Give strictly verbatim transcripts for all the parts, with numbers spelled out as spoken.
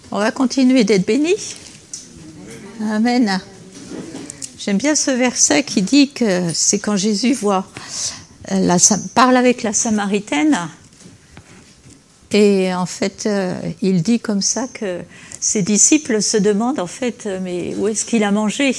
On va continuer d'être bénis. Amen. J'aime bien ce verset qui dit que c'est quand Jésus voit la, parle avec la Samaritaine et en fait euh, il dit comme ça que ses disciples se demandent en fait mais où est-ce qu'il a mangé,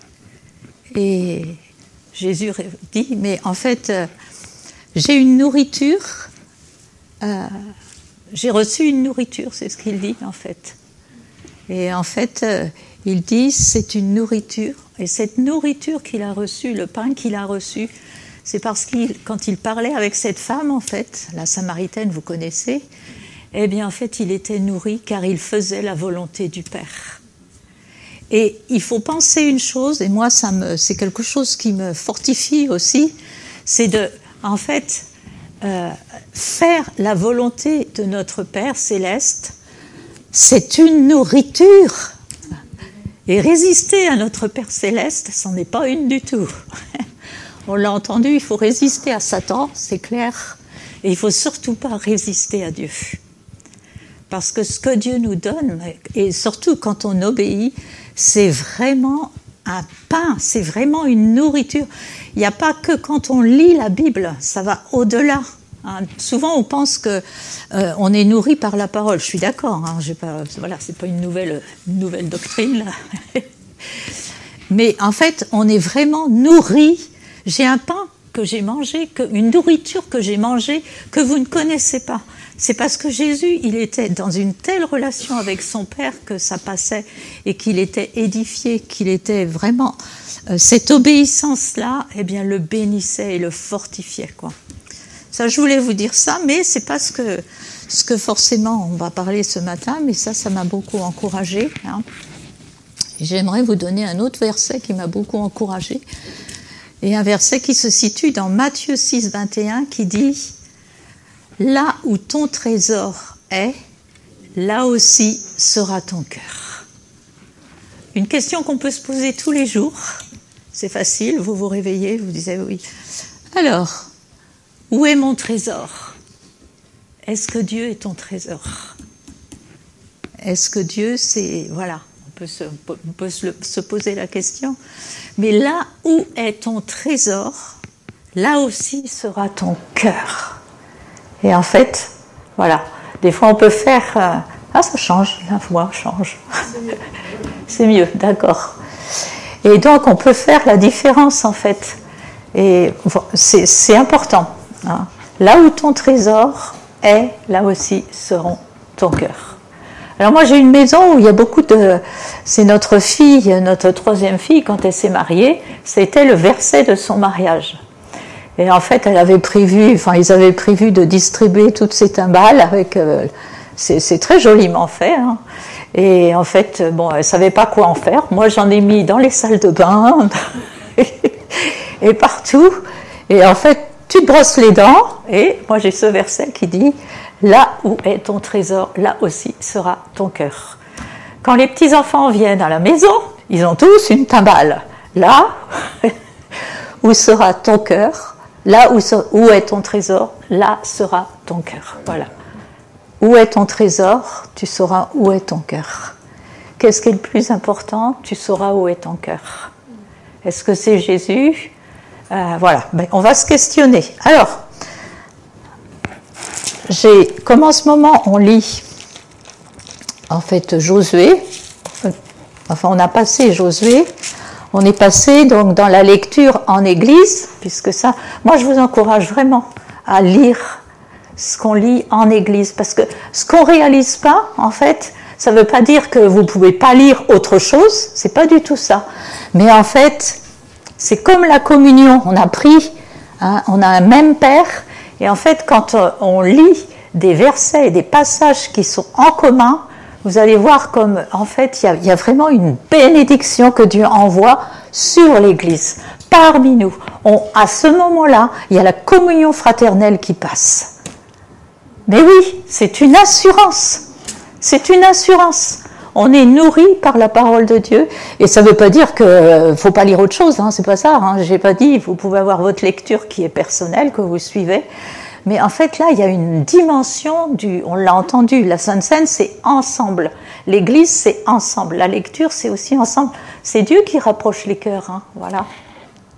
et Jésus dit mais en fait euh, j'ai une nourriture, euh, j'ai reçu une nourriture, c'est ce qu'il dit en fait. Et en fait, euh, il dit c'est une nourriture, et cette nourriture qu'il a reçue, le pain qu'il a reçu, c'est parce qu'il, quand il parlait avec cette femme, en fait, la Samaritaine, vous connaissez, eh bien en fait, il était nourri car il faisait la volonté du Père. Et il faut penser une chose, et moi, ça me, c'est quelque chose qui me fortifie aussi, c'est de, en fait, euh, faire la volonté de notre Père céleste. C'est une nourriture. Et résister à notre Père Céleste, c'en est pas une du tout. On l'a entendu, il faut résister à Satan, c'est clair. Et il ne faut surtout pas résister à Dieu. Parce que ce que Dieu nous donne, et surtout quand on obéit, c'est vraiment un pain, c'est vraiment une nourriture. Il n'y a pas que quand on lit la Bible, ça va au-delà. Hein, souvent, on pense que euh, on est nourri par la parole. Je suis d'accord. Hein, j'ai pas, voilà, c'est pas une nouvelle, une nouvelle doctrine. Là. Mais en fait, on est vraiment nourri. J'ai un pain que j'ai mangé, que, une nourriture que j'ai mangée que vous ne connaissez pas. C'est parce que Jésus, il était dans une telle relation avec son Père que ça passait et qu'il était édifié, qu'il était vraiment euh, cette obéissance-là, eh bien, le bénissait et le fortifiait, quoi. Ça, je voulais vous dire ça, mais c'est pas ce que, ce que forcément on va parler ce matin, mais ça, ça m'a beaucoup encouragée. Hein. J'aimerais vous donner un autre verset qui m'a beaucoup encouragée, et un verset qui se situe dans Matthieu six, vingt et un, qui dit « Là où ton trésor est, là aussi sera ton cœur. » Une question qu'on peut se poser tous les jours. C'est facile, vous vous réveillez, vous disiez oui. Alors, où est mon trésor? Est-ce que Dieu est ton trésor? Est-ce que Dieu, c'est... Voilà, on peut, se, on peut se, se poser la question. Mais là où est ton trésor, là aussi sera ton cœur. Et en fait, voilà, des fois on peut faire... Euh, ah, ça change, la voix change. C'est mieux, c'est mieux, d'accord. Et donc on peut faire la différence en fait. Et c'est, c'est important. Hein. Là où ton trésor est, là aussi seront ton cœur. Alors moi j'ai une maison où il y a beaucoup de... C'est notre fille, notre troisième fille, quand elle s'est mariée, c'était le verset de son mariage. Et en fait elle avait prévu, enfin ils avaient prévu de distribuer toutes ces timbales avec... Euh, c'est, c'est très joliment fait. Hein. Et en fait, bon, elle ne savait pas quoi en faire. Moi j'en ai mis dans les salles de bain et partout. Et en fait, tu te brosses les dents, et moi j'ai ce verset qui dit « Là où est ton trésor, là aussi sera ton cœur. » Quand les petits-enfants viennent à la maison, ils ont tous une timbale. Là où sera ton cœur, là où, où est ton trésor, là sera ton cœur. Voilà. Où est ton trésor, tu sauras où est ton cœur. Qu'est-ce qui est le plus important? Tu sauras où est ton cœur. Est-ce que c'est Jésus? Euh, voilà, ben, on va se questionner. Alors, j'ai, comme en ce moment on lit en fait Josué, enfin on a passé Josué, on est passé donc dans la lecture en église, puisque ça, moi je vous encourage vraiment à lire ce qu'on lit en église, parce que ce qu'on réalise pas, en fait, ça veut pas dire que vous pouvez pas lire autre chose, c'est pas du tout ça, mais en fait, c'est comme la communion, on a pris, hein, on a un même Père, et en fait, quand on lit des versets et des passages qui sont en commun, vous allez voir comme, en fait, il y a, il y a vraiment une bénédiction que Dieu envoie sur l'Église, parmi nous. On, à ce moment-là, il y a la communion fraternelle qui passe. Mais oui, c'est une assurance, c'est une assurance. On est nourri par la parole de Dieu, et ça ne veut pas dire qu'il ne faut pas lire autre chose, hein, c'est pas ça, hein, je n'ai pas dit, vous pouvez avoir votre lecture qui est personnelle, que vous suivez, Mais en fait, là, il y a une dimension du, on l'a entendu, la Sainte Seine, c'est ensemble. L'Église, c'est ensemble. La lecture, c'est aussi ensemble. C'est Dieu qui rapproche les cœurs, hein, voilà. D'accord ?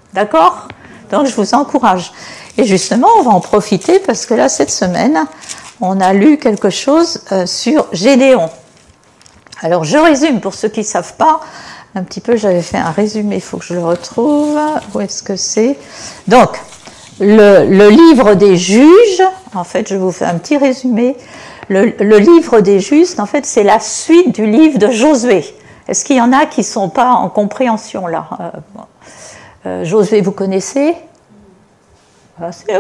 Donc, je vous encourage. Et justement, on va en profiter parce que là, cette semaine, on a lu quelque chose euh, sur Gédéon. Alors, je résume pour ceux qui ne savent pas. Un petit peu, j'avais fait un résumé, il faut que je le retrouve. Où est-ce que c'est ? Donc, le, le livre des juges, en fait, je vous fais un petit résumé. Le, le livre des juges, en fait, c'est la suite du livre de Josué. Est-ce qu'il y en a qui ne sont pas en compréhension, là ? euh, euh, Josué, vous connaissez ? ah, c'est...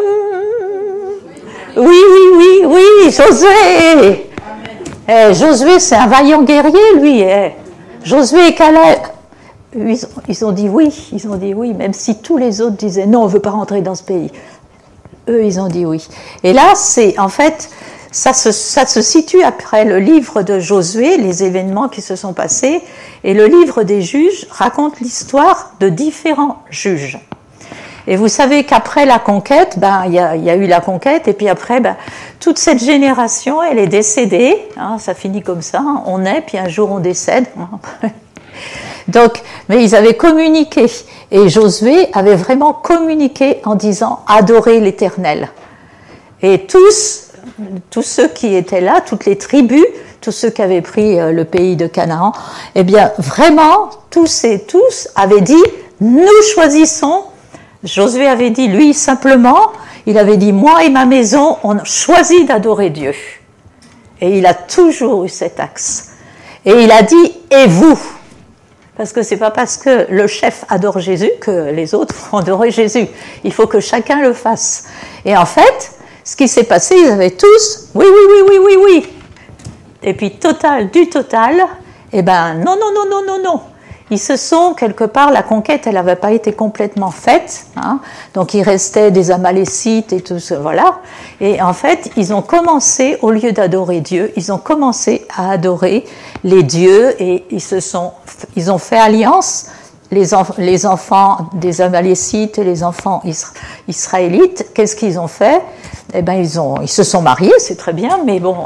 Oui, oui, oui, oui, Josué. Eh, Josué, c'est un vaillant guerrier, lui. Eh. Josué et Caleb, ils ont, ils ont dit oui, ils ont dit oui, même si tous les autres disaient non, on ne veut pas rentrer dans ce pays. Eux, ils ont dit oui. Et là, c'est en fait, ça se, ça se situe après le livre de Josué, les événements qui se sont passés, et le livre des juges raconte l'histoire de différents juges. Et vous savez qu'après la conquête, ben il y a, y a eu la conquête, et puis après, ben toute cette génération, elle est décédée. Hein, ça finit comme ça. Hein, on est, puis un jour on décède. Hein. Donc, mais ils avaient communiqué, et Josué avait vraiment communiqué en disant adorez l'Éternel. Et tous, tous ceux qui étaient là, toutes les tribus, tous ceux qui avaient pris le pays de Canaan, eh bien vraiment tous et tous avaient dit nous choisissons. Josué avait dit, lui, simplement, il avait dit, moi et ma maison, on choisit d'adorer Dieu. Et il a toujours eu cet axe. Et il a dit, et vous ? Parce que c'est pas parce que le chef adore Jésus que les autres vont adorer Jésus. Il faut que chacun le fasse. Et en fait, ce qui s'est passé, ils avaient tous, oui, oui, oui, oui, oui, oui. Et puis, total, du total, eh ben, non, non, non, non, non, non. Ils se sont, quelque part, la conquête, elle n'avait pas été complètement faite, hein, donc il restait des Amalécites et tout ça, voilà. Et en fait, ils ont commencé, au lieu d'adorer Dieu, ils ont commencé à adorer les dieux et ils se sont, ils ont fait alliance, les, enf- les enfants des Amalécites et les enfants isra- israélites. Qu'est-ce qu'ils ont fait ? Eh ben, ils ont, ils se sont mariés, c'est très bien, mais bon.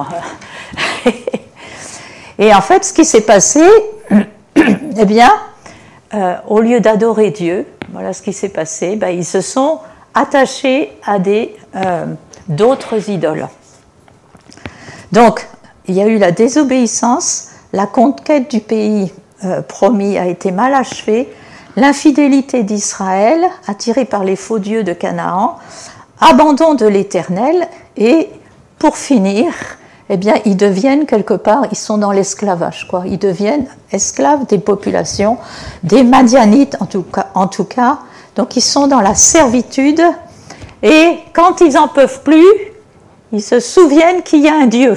Et en fait, ce qui s'est passé. Eh bien, euh, au lieu d'adorer Dieu, voilà ce qui s'est passé, ben, ils se sont attachés à des, euh, d'autres idoles. Donc, il y a eu la désobéissance, la conquête du pays euh, promis a été mal achevée, l'infidélité d'Israël, attirée par les faux dieux de Canaan, abandon de l'Éternel, et pour finir, eh bien, ils deviennent quelque part, ils sont dans l'esclavage, quoi. Ils deviennent esclaves des populations, des Madianites en tout cas, en tout cas. Donc, ils sont dans la servitude. Et quand ils en peuvent plus, ils se souviennent qu'il y a un Dieu.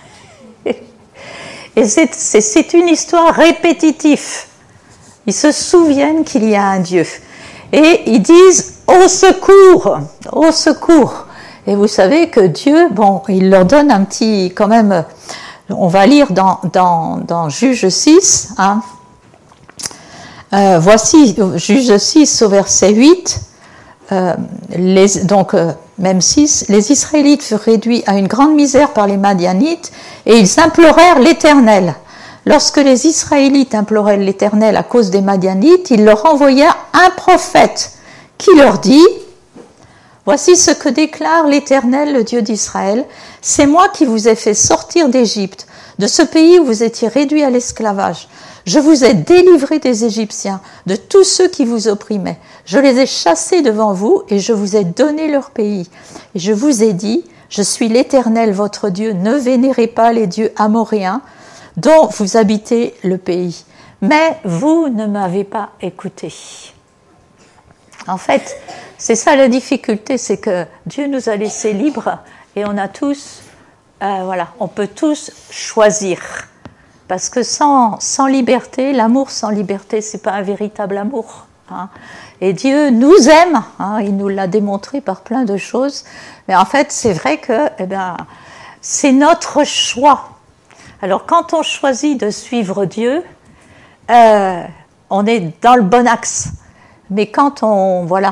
Et c'est, c'est, c'est une histoire répétitive. Ils se souviennent qu'il y a un Dieu. Et ils disent « Au secours ! Au secours !» Et vous savez que Dieu, bon, il leur donne un petit, quand même, on va lire dans, dans, dans Juge six, hein. Euh, voici, Juge six au verset huit, euh, les, donc, euh, même six, les Israélites furent réduits à une grande misère par les Madianites et ils implorèrent l'Éternel. Lorsque les Israélites imploraient l'Éternel à cause des Madianites, il leur envoya un prophète qui leur dit « Voici ce que déclare l'Éternel, le Dieu d'Israël. C'est moi qui vous ai fait sortir d'Égypte, de ce pays où vous étiez réduits à l'esclavage. Je vous ai délivrés des Égyptiens, de tous ceux qui vous opprimaient. Je les ai chassés devant vous et je vous ai donné leur pays. Et je vous ai dit, je suis l'Éternel votre Dieu, ne vénérez pas les dieux amoréens dont vous habitez le pays. Mais vous ne m'avez pas écouté. » En fait, c'est ça la difficulté, c'est que Dieu nous a laissés libres et on a tous, euh, voilà, on peut tous choisir. Parce que sans, sans liberté, l'amour sans liberté, c'est pas un véritable amour. Hein. Et Dieu nous aime, hein, il nous l'a démontré par plein de choses. Mais en fait, c'est vrai que, eh ben, c'est notre choix. Alors, quand on choisit de suivre Dieu, euh, on est dans le bon axe. Mais quand on, voilà,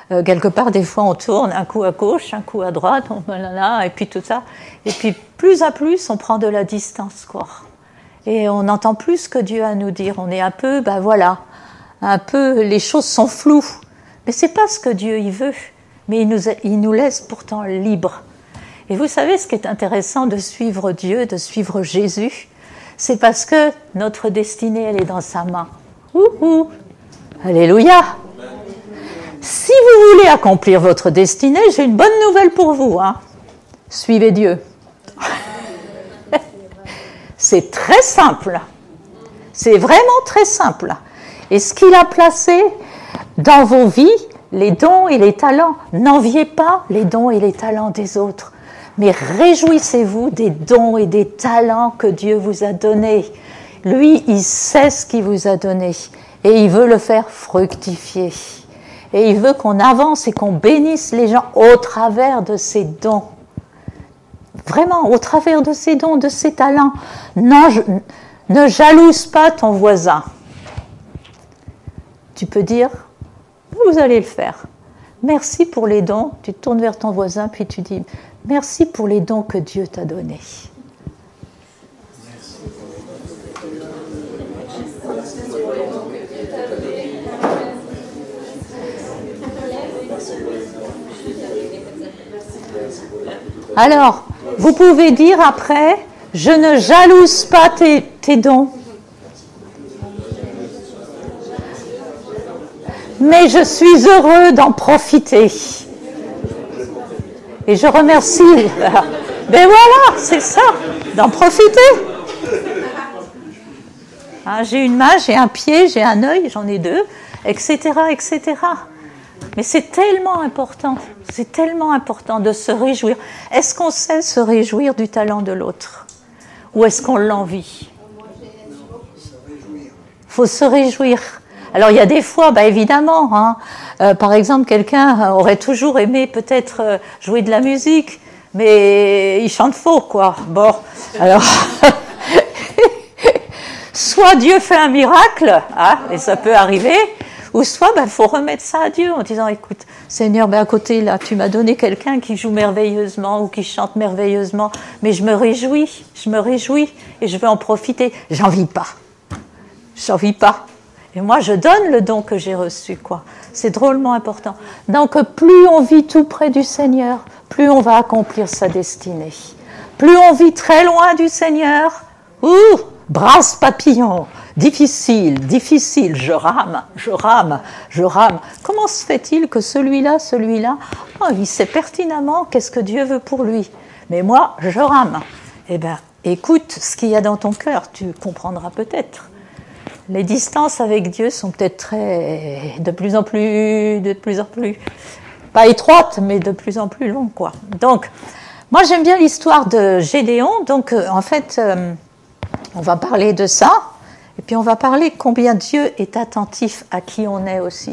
Euh, quelque part, des fois, on tourne un coup à gauche, un coup à droite, on, là, et puis tout ça. Et puis, plus à plus, on prend de la distance, quoi. Et on n'entend plus ce que Dieu a à nous dire. On est un peu, ben voilà, un peu, les choses sont floues. Mais c'est pas ce que Dieu il veut. Mais il nous, il nous laisse pourtant libres. Et vous savez, ce qui est intéressant de suivre Dieu, de suivre Jésus, c'est parce que notre destinée, elle est dans sa main. Ouhou. Alléluia. Si vous voulez accomplir votre destinée, j'ai une bonne nouvelle pour vous. Hein. Suivez Dieu. C'est très simple. C'est vraiment très simple. Et ce qu'il a placé dans vos vies, les dons et les talents, n'enviez pas les dons et les talents des autres, mais réjouissez-vous des dons et des talents que Dieu vous a donnés. Lui, il sait ce qu'il vous a donné et il veut le faire fructifier. Et il veut qu'on avance et qu'on bénisse les gens au travers de ses dons. Vraiment, au travers de ses dons, de ses talents. Non, je, ne jalouse pas ton voisin. Tu peux dire, vous allez le faire. Merci pour les dons. Tu te tournes vers ton voisin, puis tu dis, merci pour les dons que Dieu t'a donnés. Alors, vous pouvez dire après, je ne jalouse pas tes, tes dons, mais je suis heureux d'en profiter. Et je remercie. Ben voilà, c'est ça, d'en profiter. Hein, j'ai une main, j'ai un pied, j'ai un œil, j'en ai deux, et cetera, et cetera. Mais c'est tellement important, c'est tellement important de se réjouir. Est-ce qu'on sait se réjouir du talent de l'autre? Ou est-ce qu'on l'envie? Il faut se réjouir. Alors il y a des fois, bah évidemment, hein, euh, par exemple, quelqu'un aurait toujours aimé peut-être euh, jouer de la musique, mais il chante faux, quoi. Bon, alors... soit Dieu fait un miracle, hein, et ça peut arriver, ou soit il ben, faut remettre ça à Dieu en disant, écoute, Seigneur, ben, à côté, là, tu m'as donné quelqu'un qui joue merveilleusement ou qui chante merveilleusement, mais je me réjouis, je me réjouis et je veux en profiter. J'en vis pas. J'en vis pas. Et moi, je donne le don que j'ai reçu, quoi. C'est drôlement important. Donc, plus on vit tout près du Seigneur, plus on va accomplir sa destinée. Plus on vit très loin du Seigneur, ouh, brasse papillon, difficile, difficile, je rame, je rame, je rame. Comment se fait-il que celui-là, celui-là, oh, il sait pertinemment qu'est-ce que Dieu veut pour lui. Mais moi, je rame. Eh bien, écoute ce qu'il y a dans ton cœur, tu comprendras peut-être. Les distances avec Dieu sont peut-être très, de plus en plus, de plus en plus, pas étroites, mais de plus en plus longues, quoi. Donc, moi, j'aime bien l'histoire de Gédéon. Donc, euh, en fait, euh, on va parler de ça, et puis on va parler combien Dieu est attentif à qui on est aussi.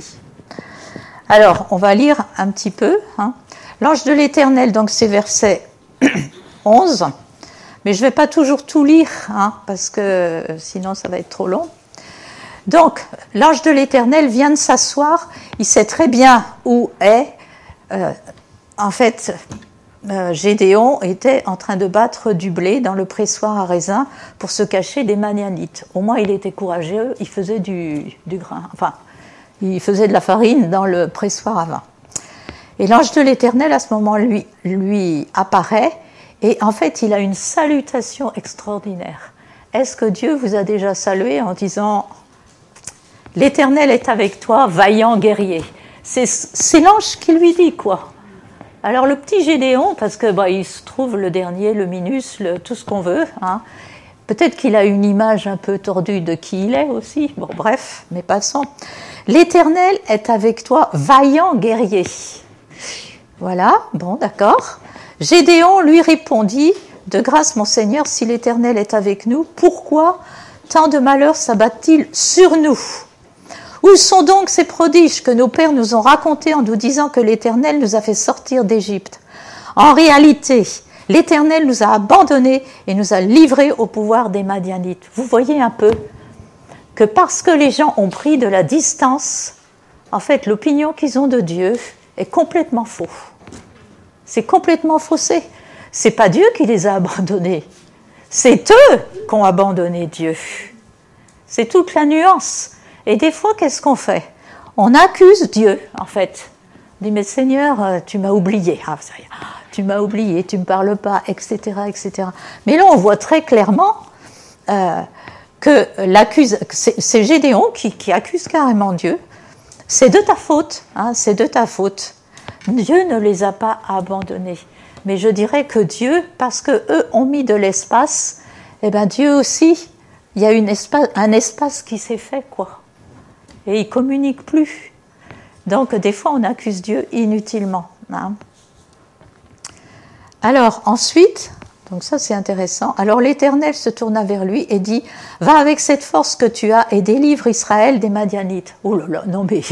Alors, on va lire un petit peu. Hein. L'ange de l'Éternel, donc c'est verset onze, mais je ne vais pas toujours tout lire, hein, parce que sinon ça va être trop long. Donc, l'ange de l'Éternel vient de s'asseoir, il sait très bien où est, euh, en fait, euh, Gédéon était en train de battre du blé dans le pressoir à raisin pour se cacher des Madianites. Au moins, il était courageux, il faisait du, du grain, enfin, il faisait de la farine dans le pressoir à vin. Et l'ange de l'Éternel, à ce moment, lui, lui apparaît, et en fait, il a une salutation extraordinaire. Est-ce que Dieu vous a déjà salué en disant... L'Éternel est avec toi, vaillant guerrier. C'est, c'est l'ange qui lui dit, quoi. Alors, le petit Gédéon, parce que bah, il se trouve le dernier, le minus, le, tout ce qu'on veut, hein. Peut-être qu'il a une image un peu tordue de qui il est aussi. Bon, bref, mais passons. L'Éternel est avec toi, vaillant guerrier. Voilà, bon, d'accord. Gédéon lui répondit, de grâce, mon Seigneur, si l'Éternel est avec nous, pourquoi tant de malheurs s'abattent-ils sur nous ? Où sont donc ces prodiges que nos pères nous ont racontés en nous disant que l'Éternel nous a fait sortir d'Égypte ? En réalité, l'Éternel nous a abandonnés et nous a livrés au pouvoir des Madianites. Vous voyez un peu que parce que les gens ont pris de la distance, en fait, l'opinion qu'ils ont de Dieu, est complètement faux. C'est complètement faussé. C'est pas Dieu qui les a abandonnés. C'est eux qui ont abandonné Dieu. C'est toute la nuance. Et des fois, qu'est-ce qu'on fait? On accuse Dieu, en fait. On dit, mais Seigneur, tu m'as oublié. Ah, tu m'as oublié, tu ne me parles pas, et cetera, et cetera. Mais là, on voit très clairement euh, que l'accuse, c'est, c'est Gédéon qui, qui accuse carrément Dieu. C'est de ta faute, hein, c'est de ta faute. Dieu ne les a pas abandonnés. Mais je dirais que Dieu, parce qu'eux ont mis de l'espace, eh ben Dieu aussi, il y a une espace, un espace qui s'est fait, quoi. Et il ne communique plus. Donc, des fois, on accuse Dieu inutilement. Hein. Alors, ensuite, donc ça c'est intéressant, alors l'Éternel se tourna vers lui et dit, « Va avec cette force que tu as et délivre Israël des Madianites. » Oh là là, non mais...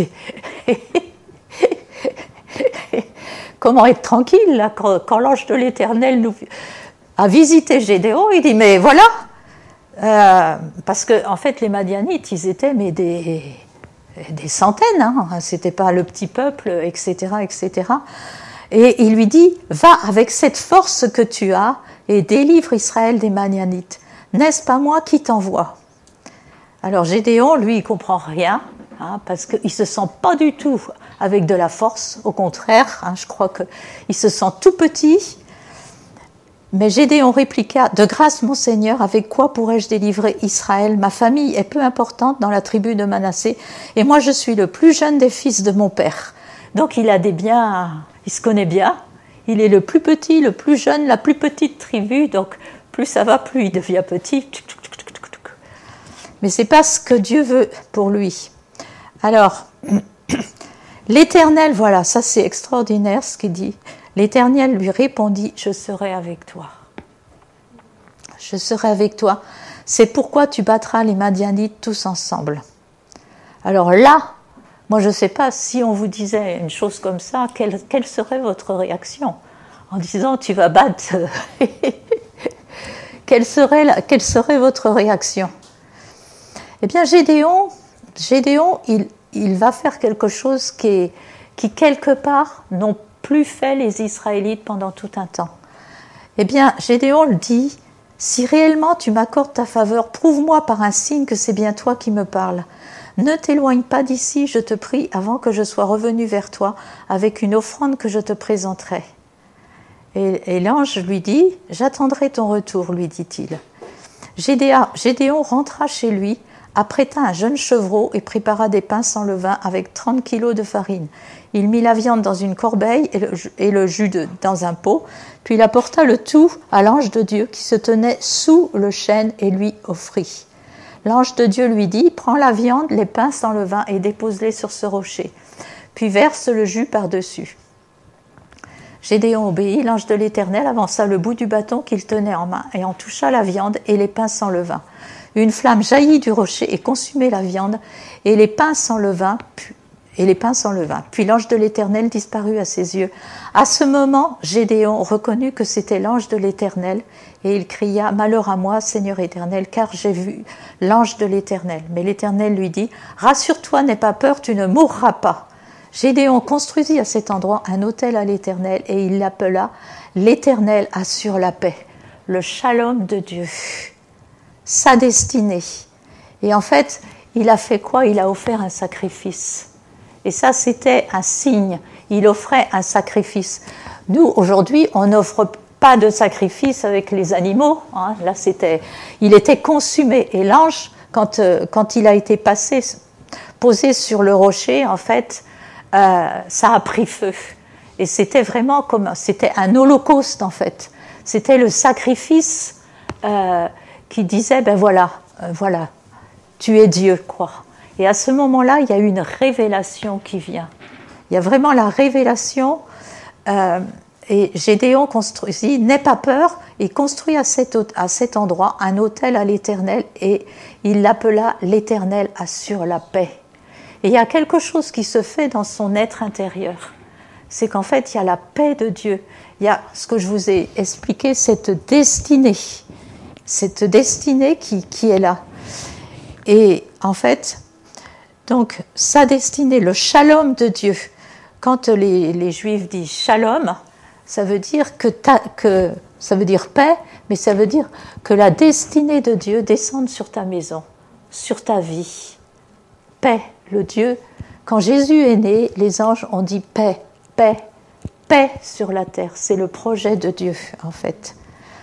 Comment être tranquille, là, quand, quand l'ange de l'Éternel nous a visité Gédéon, il dit, mais voilà, euh, parce que en fait, les Madianites, ils étaient mais des, des centaines, hein, c'était pas le petit peuple, et cetera, et cetera. Et il lui dit, va avec cette force que tu as et délivre Israël des Madianites. N'est-ce pas moi qui t'envoie? Alors Gédéon, lui, il comprend rien, hein, parce qu'il se sent pas du tout avec de la force, au contraire, hein, je crois qu'il se sent tout petit. Mais Gédéon répliqua, « De grâce, mon Seigneur, avec quoi pourrais-je délivrer Israël? Ma famille est peu importante dans la tribu de Manassé, et moi je suis le plus jeune des fils de mon père. » Donc il a des biens, il se connaît bien, il est le plus petit, le plus jeune, la plus petite tribu, donc plus ça va, plus il devient petit. Mais c'est pas ce que Dieu veut pour lui. Alors... L'Éternel, voilà, ça c'est extraordinaire ce qu'il dit. L'Éternel lui répondit, « Je serai avec toi. Je serai avec toi. C'est pourquoi tu battras les Madianites tous ensemble. » Alors là, moi je ne sais pas si on vous disait une chose comme ça, quelle, quelle serait votre réaction? En disant, tu vas battre. quelle, serait la, quelle serait votre réaction? Eh bien, Gédéon, Gédéon, il... il va faire quelque chose qui, est, qui quelque part, n'ont plus fait les Israélites pendant tout un temps. Eh bien, Gédéon le dit, « Si réellement tu m'accordes ta faveur, prouve-moi par un signe que c'est bien toi qui me parles. Ne t'éloigne pas d'ici, je te prie, avant que je sois revenu vers toi avec une offrande que je te présenterai. » Et, et l'ange lui dit, « J'attendrai ton retour, lui dit-il. » Gédéon, Gédéon rentra chez lui, apprêta un jeune chevreau et prépara des pains sans levain avec trente kilos de farine. Il mit la viande dans une corbeille et le, et le jus de, dans un pot, puis il apporta le tout à l'ange de Dieu qui se tenait sous le chêne et lui offrit. L'ange de Dieu lui dit, « Prends la viande, les pains sans levain et dépose-les sur ce rocher, puis verse le jus par-dessus. » Gédéon obéit, l'ange de l'Éternel avança le bout du bâton qu'il tenait en main et en toucha la viande et les pains sans levain. Une flamme jaillit du rocher et consumait la viande et les pains sans levain, et les pains sans levain. Puis l'ange de l'Éternel disparut à ses yeux. À ce moment, Gédéon reconnut que c'était l'ange de l'Éternel et il cria « Malheur à moi, Seigneur Éternel, car j'ai vu l'ange de l'Éternel. » Mais l'Éternel lui dit « Rassure-toi, n'aie pas peur, tu ne mourras pas. » Gédéon construisit à cet endroit un autel à l'Éternel et il l'appela « L'Éternel assure la paix », le shalom de Dieu. Sa destinée. Et en fait, il a fait quoi? Il a offert un sacrifice. Et ça, c'était un signe. Il offrait un sacrifice. Nous, aujourd'hui, on n'offre pas de sacrifice avec les animaux. Hein. Là, c'était, il était consumé. Et l'ange, quand, euh, quand il a été passé, posé sur le rocher, en fait, euh, ça a pris feu. Et c'était vraiment comme, c'était un holocauste, en fait. C'était le sacrifice euh, qui disait, ben voilà, euh, voilà, tu es Dieu, quoi. Et à ce moment-là, il y a une révélation qui vient. Il y a vraiment la révélation, euh, et Gédéon construisit, n'aie pas peur, et construit à cet, à cet endroit un autel à l'Éternel, et il l'appela « L'Éternel assure la paix ». Et il y a quelque chose qui se fait dans son être intérieur. C'est qu'en fait, il y a la paix de Dieu. Il y a ce que je vous ai expliqué, cette destinée. Cette destinée qui, qui est là. Et en fait, donc, sa destinée, le shalom de Dieu, quand les, les Juifs disent shalom, ça veut dire que, ta, que ça veut dire paix, mais ça veut dire que la destinée de Dieu descende sur ta maison, sur ta vie. Paix, le Dieu. Quand Jésus est né, les anges ont dit paix, paix, paix sur la terre. C'est le projet de Dieu, en fait.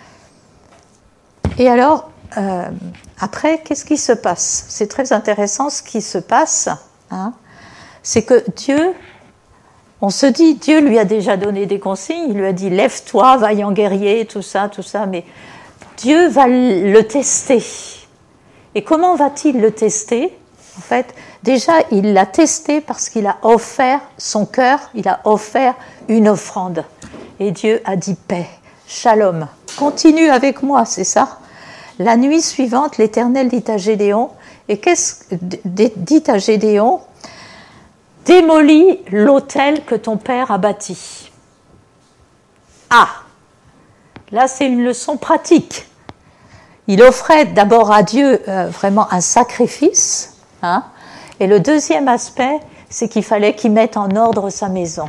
Et alors, euh, après, qu'est-ce qui se passe? C'est très intéressant ce qui se passe. Hein. C'est que Dieu, on se dit, Dieu lui a déjà donné des consignes, il lui a dit, lève-toi, vaillant guerrier, tout ça, tout ça, mais Dieu va le tester. Et comment va-t-il le tester? En fait, déjà, il l'a testé parce qu'il a offert son cœur, il a offert une offrande. Et Dieu a dit paix, shalom, continue avec moi, c'est ça? La nuit suivante, l'Éternel dit à Gédéon, et qu'est-ce dit à Gédéon? Démolis l'autel que ton père a bâti. Ah, là c'est une leçon pratique. Il offrait d'abord à Dieu euh, vraiment un sacrifice, hein, et le deuxième aspect, c'est qu'il fallait qu'il mette en ordre sa maison.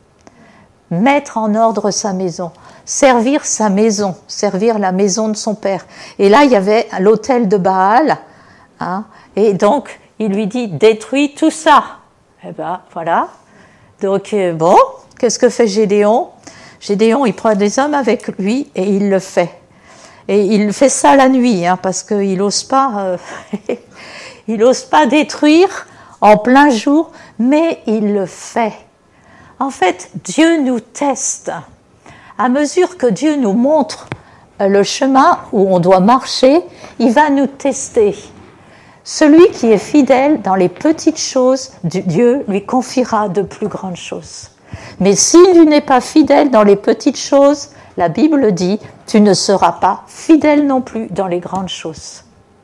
Mettre en ordre sa maison, servir sa maison, servir la maison de son père. Et là, il y avait l'autel de Baal, hein, et donc il lui dit, détruis tout ça. Eh ben, voilà. Donc, bon, qu'est-ce que fait Gédéon? Gédéon, il prend des hommes avec lui et il le fait. Et il fait ça la nuit, hein, parce qu'il n'ose pas, euh, il n'ose pas détruire en plein jour, mais il le fait. En fait, Dieu nous teste. À mesure que Dieu nous montre le chemin où on doit marcher, il va nous tester. Celui qui est fidèle dans les petites choses, Dieu lui confiera de plus grandes choses. Mais si tu n'es pas fidèle dans les petites choses, la Bible dit, tu ne seras pas fidèle non plus dans les grandes choses.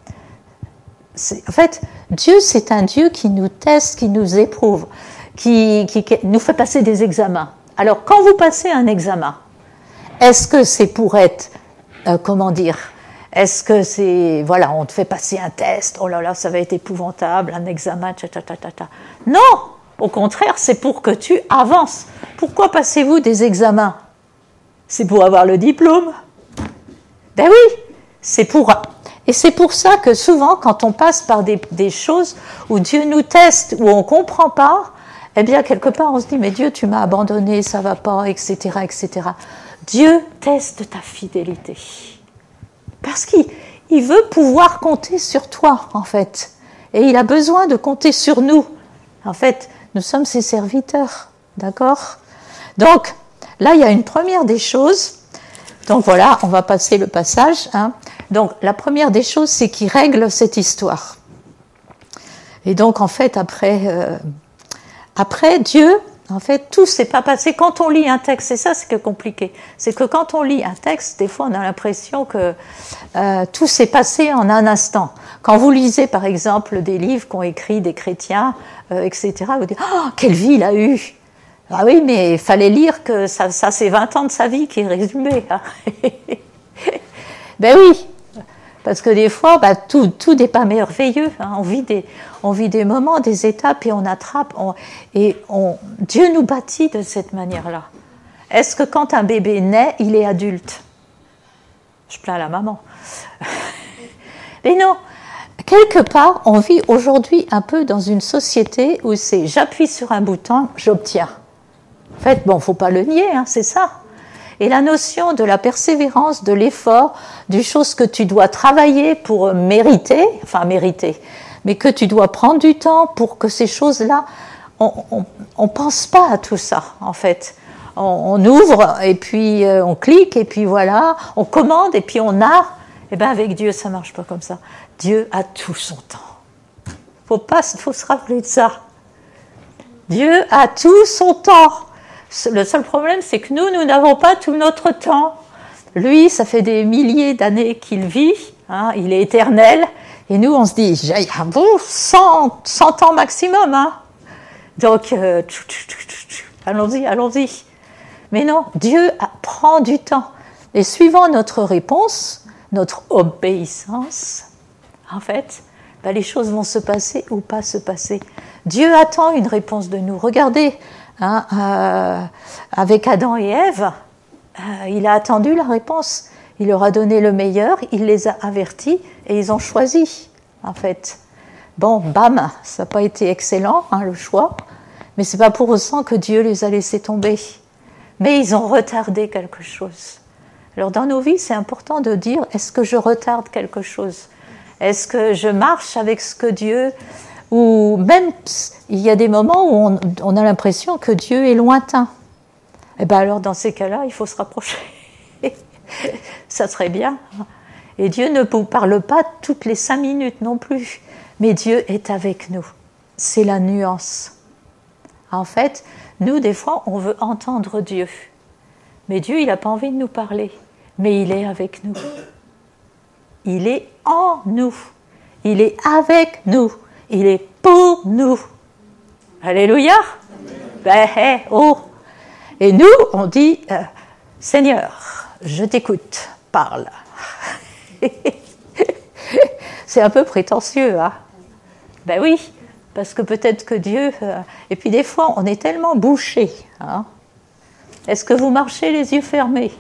C'est, en fait, Dieu, c'est un Dieu qui nous teste, qui nous éprouve, qui, qui, qui nous fait passer des examens. Alors, quand vous passez un examen, est-ce que c'est pour être, euh, comment dire, est-ce que c'est, voilà, on te fait passer un test, oh là là, ça va être épouvantable, un examen, ta ta ta ta ta. Non, au contraire, c'est pour que tu avances. Pourquoi passez-vous des examens? C'est pour avoir le diplôme. Ben oui, c'est pour... Et c'est pour ça que souvent, quand on passe par des, des choses où Dieu nous teste, où on ne comprend pas, eh bien, quelque part, on se dit, mais Dieu, tu m'as abandonné, ça ne va pas, et cetera, et cetera. Dieu teste ta fidélité. Parce qu'il il veut pouvoir compter sur toi, en fait. Et il a besoin de compter sur nous. En fait, nous sommes ses serviteurs, d'accord? Donc, là, il y a une première des choses. Donc voilà, on va passer le passage. Hein. Donc, la première des choses, c'est qu'il règle cette histoire. Et donc, en fait, après, euh, après Dieu... En fait, tout s'est pas passé. Quand on lit un texte, c'est ça, c'est que compliqué. C'est que quand on lit un texte, des fois, on a l'impression que euh, tout s'est passé en un instant. Quand vous lisez, par exemple, des livres qu'ont écrits des chrétiens, euh, et cetera, vous dites « Oh, quelle vie il a eu !» Ah oui, mais il fallait lire que ça, ça c'est vingt ans de sa vie qui est résumé. Hein. Ben oui, parce que des fois, bah, tout, tout n'est pas merveilleux. Hein. On vit des, on vit des moments, des étapes, et on attrape. On, et on, Dieu nous bâtit de cette manière-là. Est-ce que quand un bébé naît, il est adulte? Je plains la maman. Mais non, quelque part, on vit aujourd'hui un peu dans une société où c'est j'appuie sur un bouton, j'obtiens. En fait, bon, il ne faut pas le nier, hein, c'est ça. Et la notion de la persévérance, de l'effort, du chose que tu dois travailler pour mériter, enfin mériter, mais que tu dois prendre du temps pour que ces choses-là, on ne pense pas à tout ça, en fait. On, on ouvre, et puis euh, on clique, et puis voilà, on commande, et puis on a. Eh bien, avec Dieu, ça ne marche pas comme ça. Dieu a tout son temps. Il faut pas, faut se rappeler de ça. Dieu a tout son temps. Le seul problème, c'est que nous, nous n'avons pas tout notre temps. Lui, ça fait des milliers d'années qu'il vit, hein, il est éternel, et nous, on se dit, j'ai un bon cent, cent ans maximum. Hein. Donc, euh, tchou, tchou, tchou, tchou, allons-y, allons-y. Mais non, Dieu a, prend du temps. Et suivant notre réponse, notre obéissance, en fait, ben, les choses vont se passer ou pas se passer. Dieu attend une réponse de nous. Regardez, hein, euh, avec Adam et Ève, euh, il a attendu la réponse. Il leur a donné le meilleur, il les a avertis et ils ont choisi, en fait. Bon, bam, ça n'a pas été excellent, hein, le choix, mais c'est pas pour autant que Dieu les a laissés tomber. Mais ils ont retardé quelque chose. Alors dans nos vies, c'est important de dire, est-ce que je retarde quelque chose? Est-ce que je marche avec ce que Dieu... Ou même, il y a des moments où on, on a l'impression que Dieu est lointain. Eh bien alors, dans ces cas-là, il faut se rapprocher. Ça serait bien. Et Dieu ne vous parle pas toutes les cinq minutes non plus. Mais Dieu est avec nous. C'est la nuance. En fait, nous, des fois, on veut entendre Dieu. Mais Dieu, il n'a pas envie de nous parler. Mais il est avec nous. Il est en nous. Il est avec nous. Il est pour nous. Alléluia. Ben, hey, oh. Et nous, on dit, euh, Seigneur, je t'écoute, parle. C'est un peu prétentieux, hein? Ben oui, parce que peut-être que Dieu... Euh, et puis des fois, on est tellement bouché. Hein? Est-ce que vous marchez les yeux fermés?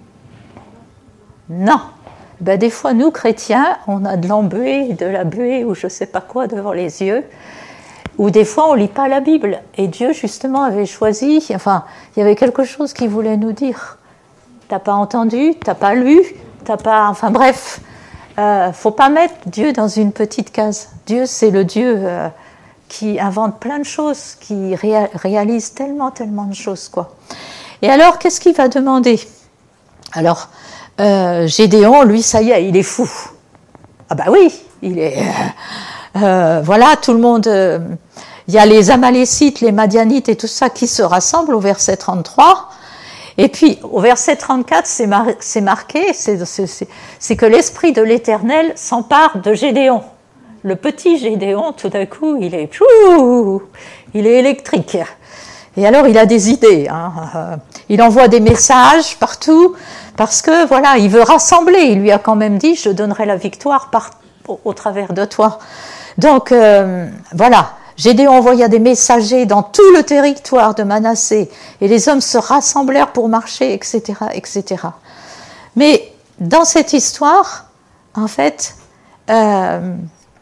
Non. Ben, des fois, nous, chrétiens, on a de l'embuée, de la buée ou je ne sais pas quoi devant les yeux. Ou des fois, on ne lit pas la Bible. Et Dieu, justement, avait choisi... Enfin, il y avait quelque chose qu'il voulait nous dire. Tu n'as pas entendu, tu n'as pas lu, tu n'as pas... Enfin bref, il euh, ne faut pas mettre Dieu dans une petite case. Dieu, c'est le Dieu euh, qui invente plein de choses, qui réa- réalise tellement, tellement de choses, quoi. Et alors, qu'est-ce qu'il va demander? Alors... Euh, Gédéon, lui, ça y est, il est fou. Ah bah oui, il est... Euh, euh, voilà, tout le monde... Il euh, y a les Amalécites, les Madianites et tout ça qui se rassemblent au verset trente-trois. Et puis, au verset trente-quatre, c'est, mar- c'est marqué, c'est, c'est, c'est, c'est que l'Esprit de l'Éternel s'empare de Gédéon. Le petit Gédéon, tout d'un coup, il est... Pfff, il est électrique. Et alors, il a des idées. Hein. Euh, il envoie des messages partout... Parce que, voilà, il veut rassembler. Il lui a quand même dit, je donnerai la victoire par, au, au travers de toi. Donc, euh, voilà, Gédéon envoya des messagers dans tout le territoire de Manassé, et les hommes se rassemblèrent pour marcher, et cetera, et cetera. Mais dans cette histoire, en fait, euh,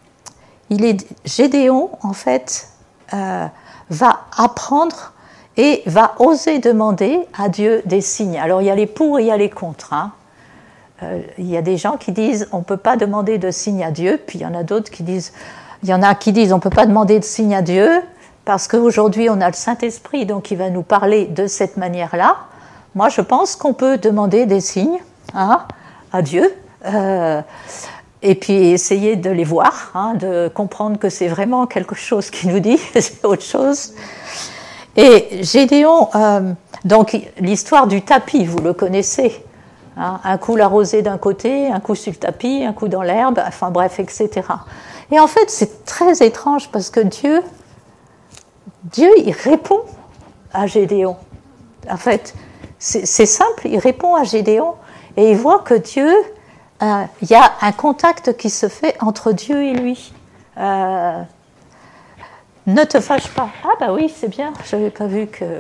il est, Gédéon, en fait, euh, va apprendre et va oser demander à Dieu des signes. Alors, il y a les pour et il y a les contre. Hein. Euh, il y a des gens qui disent on ne peut pas demander de signes à Dieu, puis il y en a d'autres qui disent, il y en a qui disent on ne peut pas demander de signes à Dieu, parce qu'aujourd'hui on a le Saint-Esprit, donc il va nous parler de cette manière-là. Moi, je pense qu'on peut demander des signes hein, à Dieu, euh, et puis essayer de les voir, hein, de comprendre que c'est vraiment quelque chose qu'il nous dit, c'est autre chose. Et Gédéon, euh, donc l'histoire du tapis, vous le connaissez, hein, un coup la rosée d'un côté, un coup sur le tapis, un coup dans l'herbe, enfin bref, et cetera. Et en fait, c'est très étrange parce que Dieu, Dieu, il répond à Gédéon. En fait, c'est, c'est simple, il répond à Gédéon et il voit que Dieu, euh, il y a un contact qui se fait entre Dieu et lui. Euh, Ne te fâche pas. Ah bah oui, c'est bien, je n'avais pas vu que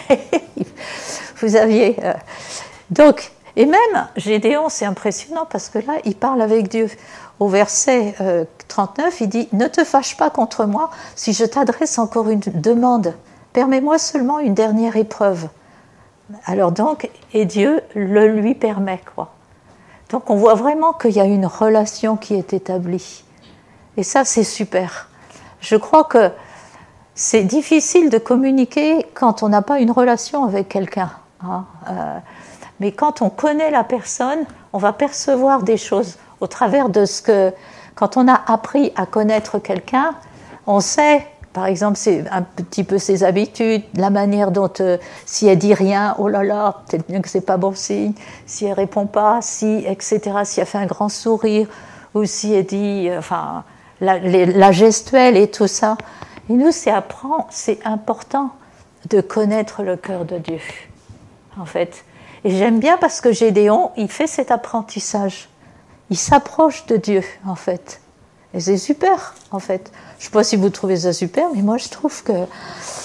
vous aviez... Euh... Donc, et même Gédéon, c'est impressionnant parce que là, il parle avec Dieu. Au verset euh, trente-neuf, il dit « Ne te fâche pas contre moi si je t'adresse encore une demande. Permets-moi seulement une dernière épreuve. » Alors donc, et Dieu le lui permet, quoi. Donc on voit vraiment qu'il y a une relation qui est établie. Et ça, c'est super. Je crois que c'est difficile de communiquer quand on n'a pas une relation avec quelqu'un. Hein. Euh, mais quand on connaît la personne, on va percevoir des choses au travers de ce que... Quand on a appris à connaître quelqu'un, on sait, par exemple, c'est un petit peu ses habitudes, la manière dont, euh, si elle dit rien, oh là là, peut-être bien que c'est pas bon signe, si elle répond pas, si, et cetera, si elle fait un grand sourire, ou si elle dit, euh, enfin, la, les, la gestuelle et tout ça. Et nous, c'est, apprend, c'est important de connaître le cœur de Dieu, en fait. Et j'aime bien parce que Gédéon, il fait cet apprentissage. Il s'approche de Dieu, en fait. Et c'est super, en fait. Je ne sais pas si vous trouvez ça super, mais moi, je trouve que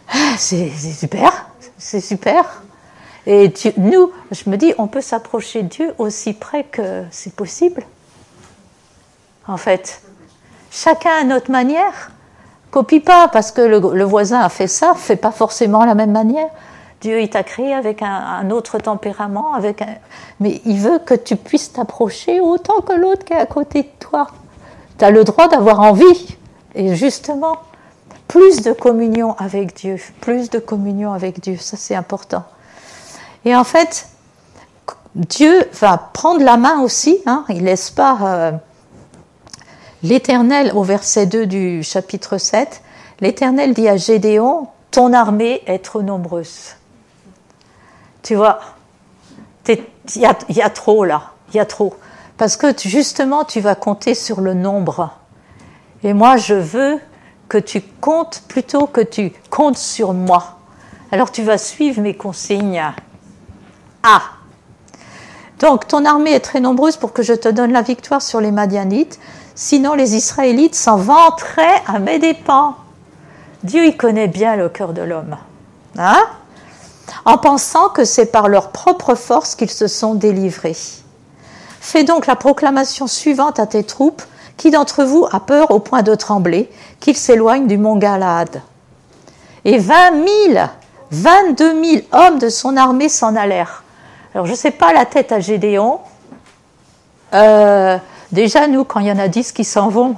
C'est, c'est super, c'est super. Et tu, nous, je me dis, on peut s'approcher de Dieu aussi près que c'est possible. En fait, chacun à notre manière. Copie pas, parce que le, le voisin a fait ça, fait pas forcément la même manière. Dieu, il t'a créé avec un, un autre tempérament, avec un... mais il veut que tu puisses t'approcher autant que l'autre qui est à côté de toi. Tu as le droit d'avoir envie. Et justement, plus de communion avec Dieu, plus de communion avec Dieu, ça c'est important. Et en fait, Dieu va prendre la main aussi, hein, il ne laisse pas euh, l'Éternel, au verset deux du chapitre sept, l'Éternel dit à Gédéon, ton armée est trop nombreuse. Tu vois, il y a, y a trop là, il y a trop. Parce que tu, justement, tu vas compter sur le nombre. Et moi, je veux que tu comptes plutôt que tu comptes sur moi. Alors tu vas suivre mes consignes. Ah. Donc, ton armée est très nombreuse pour que je te donne la victoire sur les Madianites. Sinon, les Israélites s'en vanteraient à mes dépens. Dieu, il connaît bien le cœur de l'homme. Hein? En pensant que c'est par leur propre force qu'ils se sont délivrés. Fais donc la proclamation suivante à tes troupes. Qui d'entre vous a peur au point de trembler, qu'il s'éloigne du mont Galaad? Et vingt mille, vingt-deux mille hommes de son armée s'en allèrent. Alors, je ne sais pas la tête à Gédéon. Euh, déjà, nous, quand il y en a dix qui s'en vont,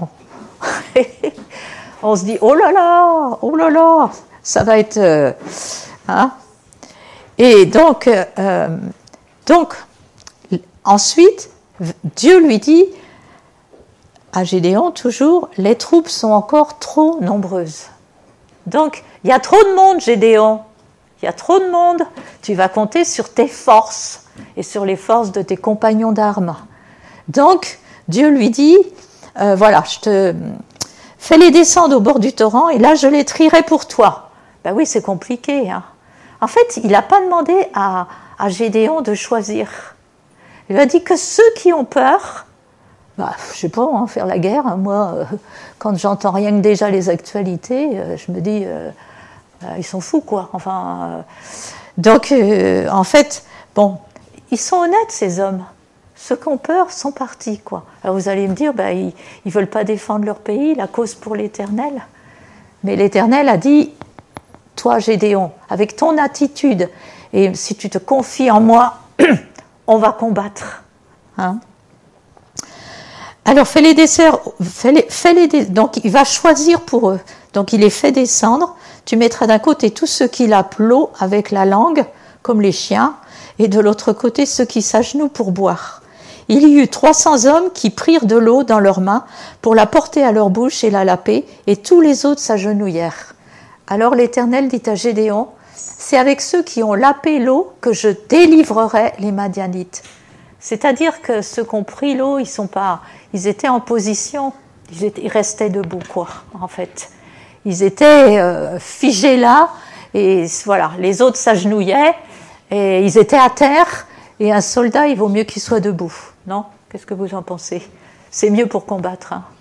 on se dit, oh là là, oh là là, ça va être... Euh, hein? Et donc, euh, donc, ensuite, Dieu lui dit, à Gédéon, toujours, les troupes sont encore trop nombreuses. Donc, il y a trop de monde, Gédéon. Il y a trop de monde. Tu vas compter sur tes forces et sur les forces de tes compagnons d'armes. Donc, Dieu lui dit, euh, voilà, je te fais-les descendre au bord du torrent et là, je les trierai pour toi. Ben oui, c'est compliqué. Hein. En fait, il n'a pas demandé à, à Gédéon de choisir. Il a dit que ceux qui ont peur... Bah, je sais pas, hein, faire la guerre, hein, moi, euh, quand j'entends rien que déjà les actualités, euh, je me dis, euh, euh, ils sont fous, quoi. Enfin, euh, donc, euh, en fait, bon, ils sont honnêtes, ces hommes. Ceux qui ont peur sont partis, quoi. Alors vous allez me dire, bah, ils ne veulent pas défendre leur pays, la cause pour l'Éternel. Mais l'Éternel a dit, toi, Gédéon, avec ton attitude, et si tu te confies en moi, on va combattre. Hein? Alors, fais-les desserts, fais-les, fais-les, donc il va choisir pour eux. Donc, il les fait descendre. Tu mettras d'un côté tous ceux qui lapent l'eau avec la langue, comme les chiens, et de l'autre côté ceux qui s'agenouillent pour boire. Il y eut trois cents hommes qui prirent de l'eau dans leurs mains pour la porter à leur bouche et la laper, et tous les autres s'agenouillèrent. Alors l'Éternel dit à Gédéon, c'est avec ceux qui ont lapé l'eau que je délivrerai les Madianites. C'est-à-dire que ceux qui ont pris l'eau, ils sont pas, ils étaient en position, ils, étaient, ils restaient debout, quoi, en fait. Ils étaient euh, figés là, et voilà, les autres s'agenouillaient, et ils étaient à terre, et un soldat, il vaut mieux qu'il soit debout, non? Qu'est-ce que vous en pensez? C'est mieux pour combattre, hein.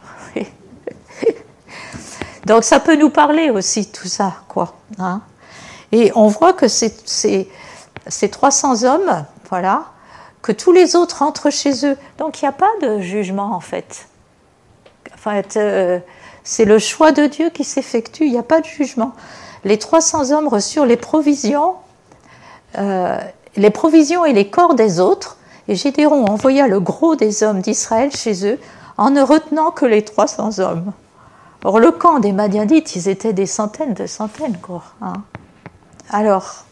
Donc ça peut nous parler aussi, tout ça, quoi. Hein? Et on voit que ces, ces, ces trois cents hommes, voilà, que tous les autres rentrent chez eux. Donc il n'y a pas de jugement en fait. Enfin, euh, c'est le choix de Dieu qui s'effectue, il n'y a pas de jugement. Les trois cents hommes reçurent les provisions, euh, les provisions et les corps des autres, et Gédéon envoya le gros des hommes d'Israël chez eux, en ne retenant que les trois cents hommes. Or le camp des Madianites, ils étaient des centaines de centaines, quoi. Hein. Alors,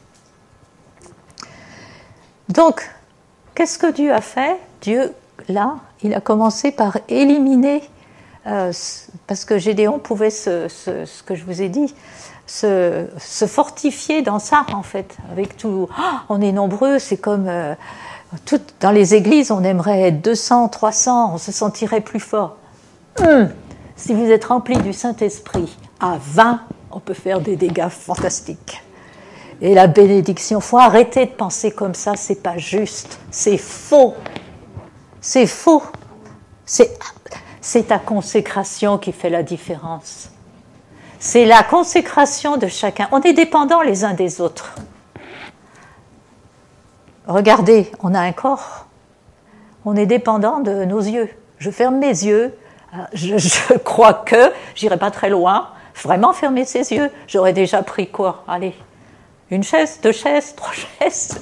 donc, qu'est-ce que Dieu a fait? Dieu, là, il a commencé par éliminer, euh, parce que Gédéon pouvait, se, se, ce que je vous ai dit, se, se fortifier dans ça, en fait. Avec tout, oh, on est nombreux, c'est comme... Euh, tout, dans les églises, on aimerait être deux cents, trois cents, on se sentirait plus fort. Hum, si vous êtes rempli du Saint-Esprit, à vingt, on peut faire des dégâts fantastiques. Et la bénédiction, il faut arrêter de penser comme ça, c'est pas juste, c'est faux. C'est faux. C'est, c'est ta consécration qui fait la différence. C'est la consécration de chacun. On est dépendants les uns des autres. Regardez, on a un corps. On est dépendant de nos yeux. Je ferme mes yeux. Je, je crois que, j'irai pas très loin, vraiment fermer ses yeux. J'aurais déjà pris quoi? Allez, une chaise, deux chaises, trois chaises.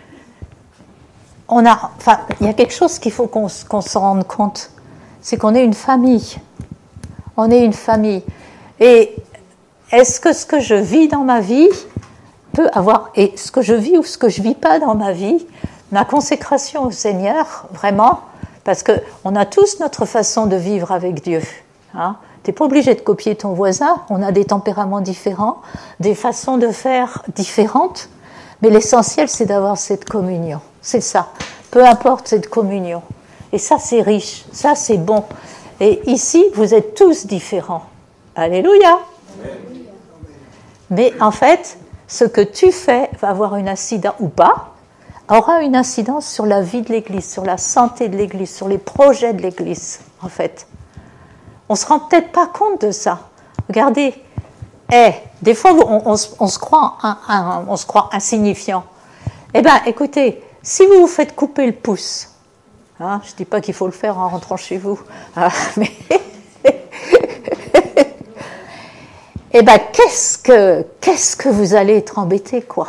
On a, enfin, il y a quelque chose qu'il faut qu'on, qu'on se rende compte. C'est qu'on est une famille. On est une famille. Et est-ce que ce que je vis dans ma vie peut avoir, et ce que je vis ou ce que je ne vis pas dans ma vie, ma consécration au Seigneur, vraiment, parce qu'on a tous notre façon de vivre avec Dieu. Hein. Tu n'es pas obligé de copier ton voisin, on a des tempéraments différents, des façons de faire différentes, mais l'essentiel, c'est d'avoir cette communion. C'est ça. Peu importe cette communion. Et ça, c'est riche. Ça, c'est bon. Et ici, vous êtes tous différents. Alléluia. Mais en fait, ce que tu fais va avoir une incidence, ou pas, aura une incidence sur la vie de l'Église, sur la santé de l'Église, sur les projets de l'Église, en fait. On ne se rend peut-être pas compte de ça. Regardez, eh, des fois, on, on, on, se croit un, un, on se croit insignifiant. Eh bien, écoutez, si vous vous faites couper le pouce, hein, je ne dis pas qu'il faut le faire en rentrant chez vous, hein, mais... eh bien, qu'est-ce que, qu'est-ce que vous allez être embêté, quoi?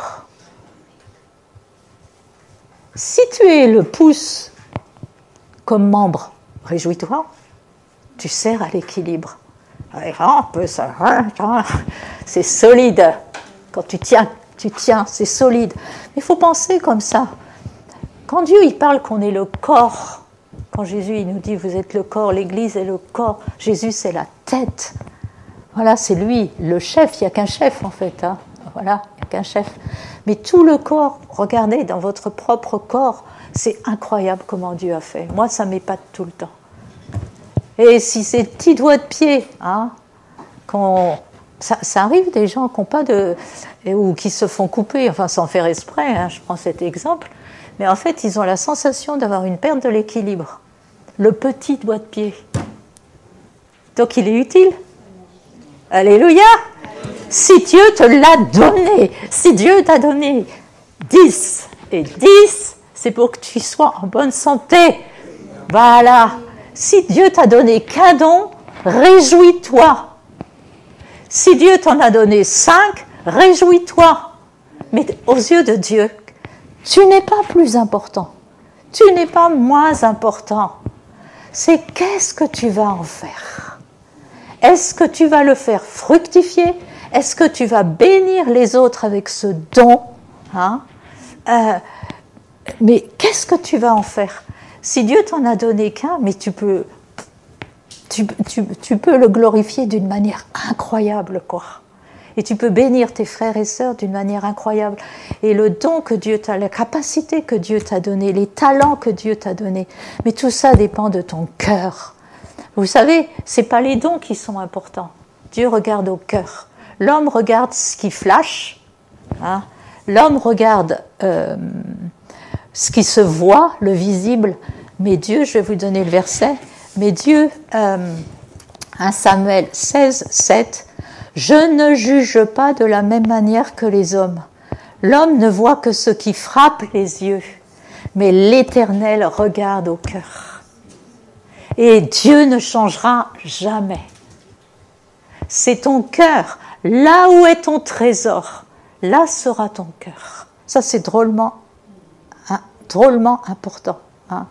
Si tu es le pouce comme membre, réjouis-toi, tu sers à l'équilibre. Un peu ça, c'est solide. Quand tu tiens, tu tiens, c'est solide. Mais il faut penser comme ça. Quand Dieu il parle qu'on est le corps, quand Jésus il nous dit vous êtes le corps, l'Église est le corps, Jésus c'est la tête. Voilà, c'est lui, le chef. Il n'y a qu'un chef en fait. Hein. Voilà, il n'y a qu'un chef. Mais tout le corps, regardez, dans votre propre corps, c'est incroyable comment Dieu a fait. Moi, ça m'épate tout le temps. Et si ces petits doigts de pied, hein, qu'on, ça, ça arrive des gens qui n'ont pas de... ou qui se font couper, enfin sans faire exprès, hein, je prends cet exemple, mais en fait, ils ont la sensation d'avoir une perte de l'équilibre. Le petit doigt de pied. Donc, il est utile. Alléluia! Si Dieu te l'a donné, si Dieu t'a donné dix et dix, c'est pour que tu sois en bonne santé. Voilà. Si Dieu t'a donné qu'un don, réjouis-toi. Si Dieu t'en a donné cinq, réjouis-toi. Mais aux yeux de Dieu, tu n'es pas plus important. Tu n'es pas moins important. C'est qu'est-ce que tu vas en faire? Est-ce que tu vas le faire fructifier? Est-ce que tu vas bénir les autres avec ce don, hein? euh, Mais qu'est-ce que tu vas en faire? Si Dieu t'en a donné qu'un, mais tu peux, tu, tu, tu peux le glorifier d'une manière incroyable, quoi. Et tu peux bénir tes frères et sœurs d'une manière incroyable. Et le don que Dieu t'a, la capacité que Dieu t'a donnée, les talents que Dieu t'a donnés, mais tout ça dépend de ton cœur. Vous savez, ce n'est pas les dons qui sont importants. Dieu regarde au cœur. L'homme regarde ce qui flash, hein. L'homme regarde euh, ce qui se voit, le visible, mais Dieu, je vais vous donner le verset, mais Dieu, euh, un Samuel seize, sept, « Je ne juge pas de la même manière que les hommes. L'homme ne voit que ce qui frappe les yeux, mais l'Éternel regarde au cœur. Et Dieu ne changera jamais. C'est ton cœur. Là où est ton trésor, là sera ton cœur. » Ça, c'est drôlement, hein, drôlement important. Hein.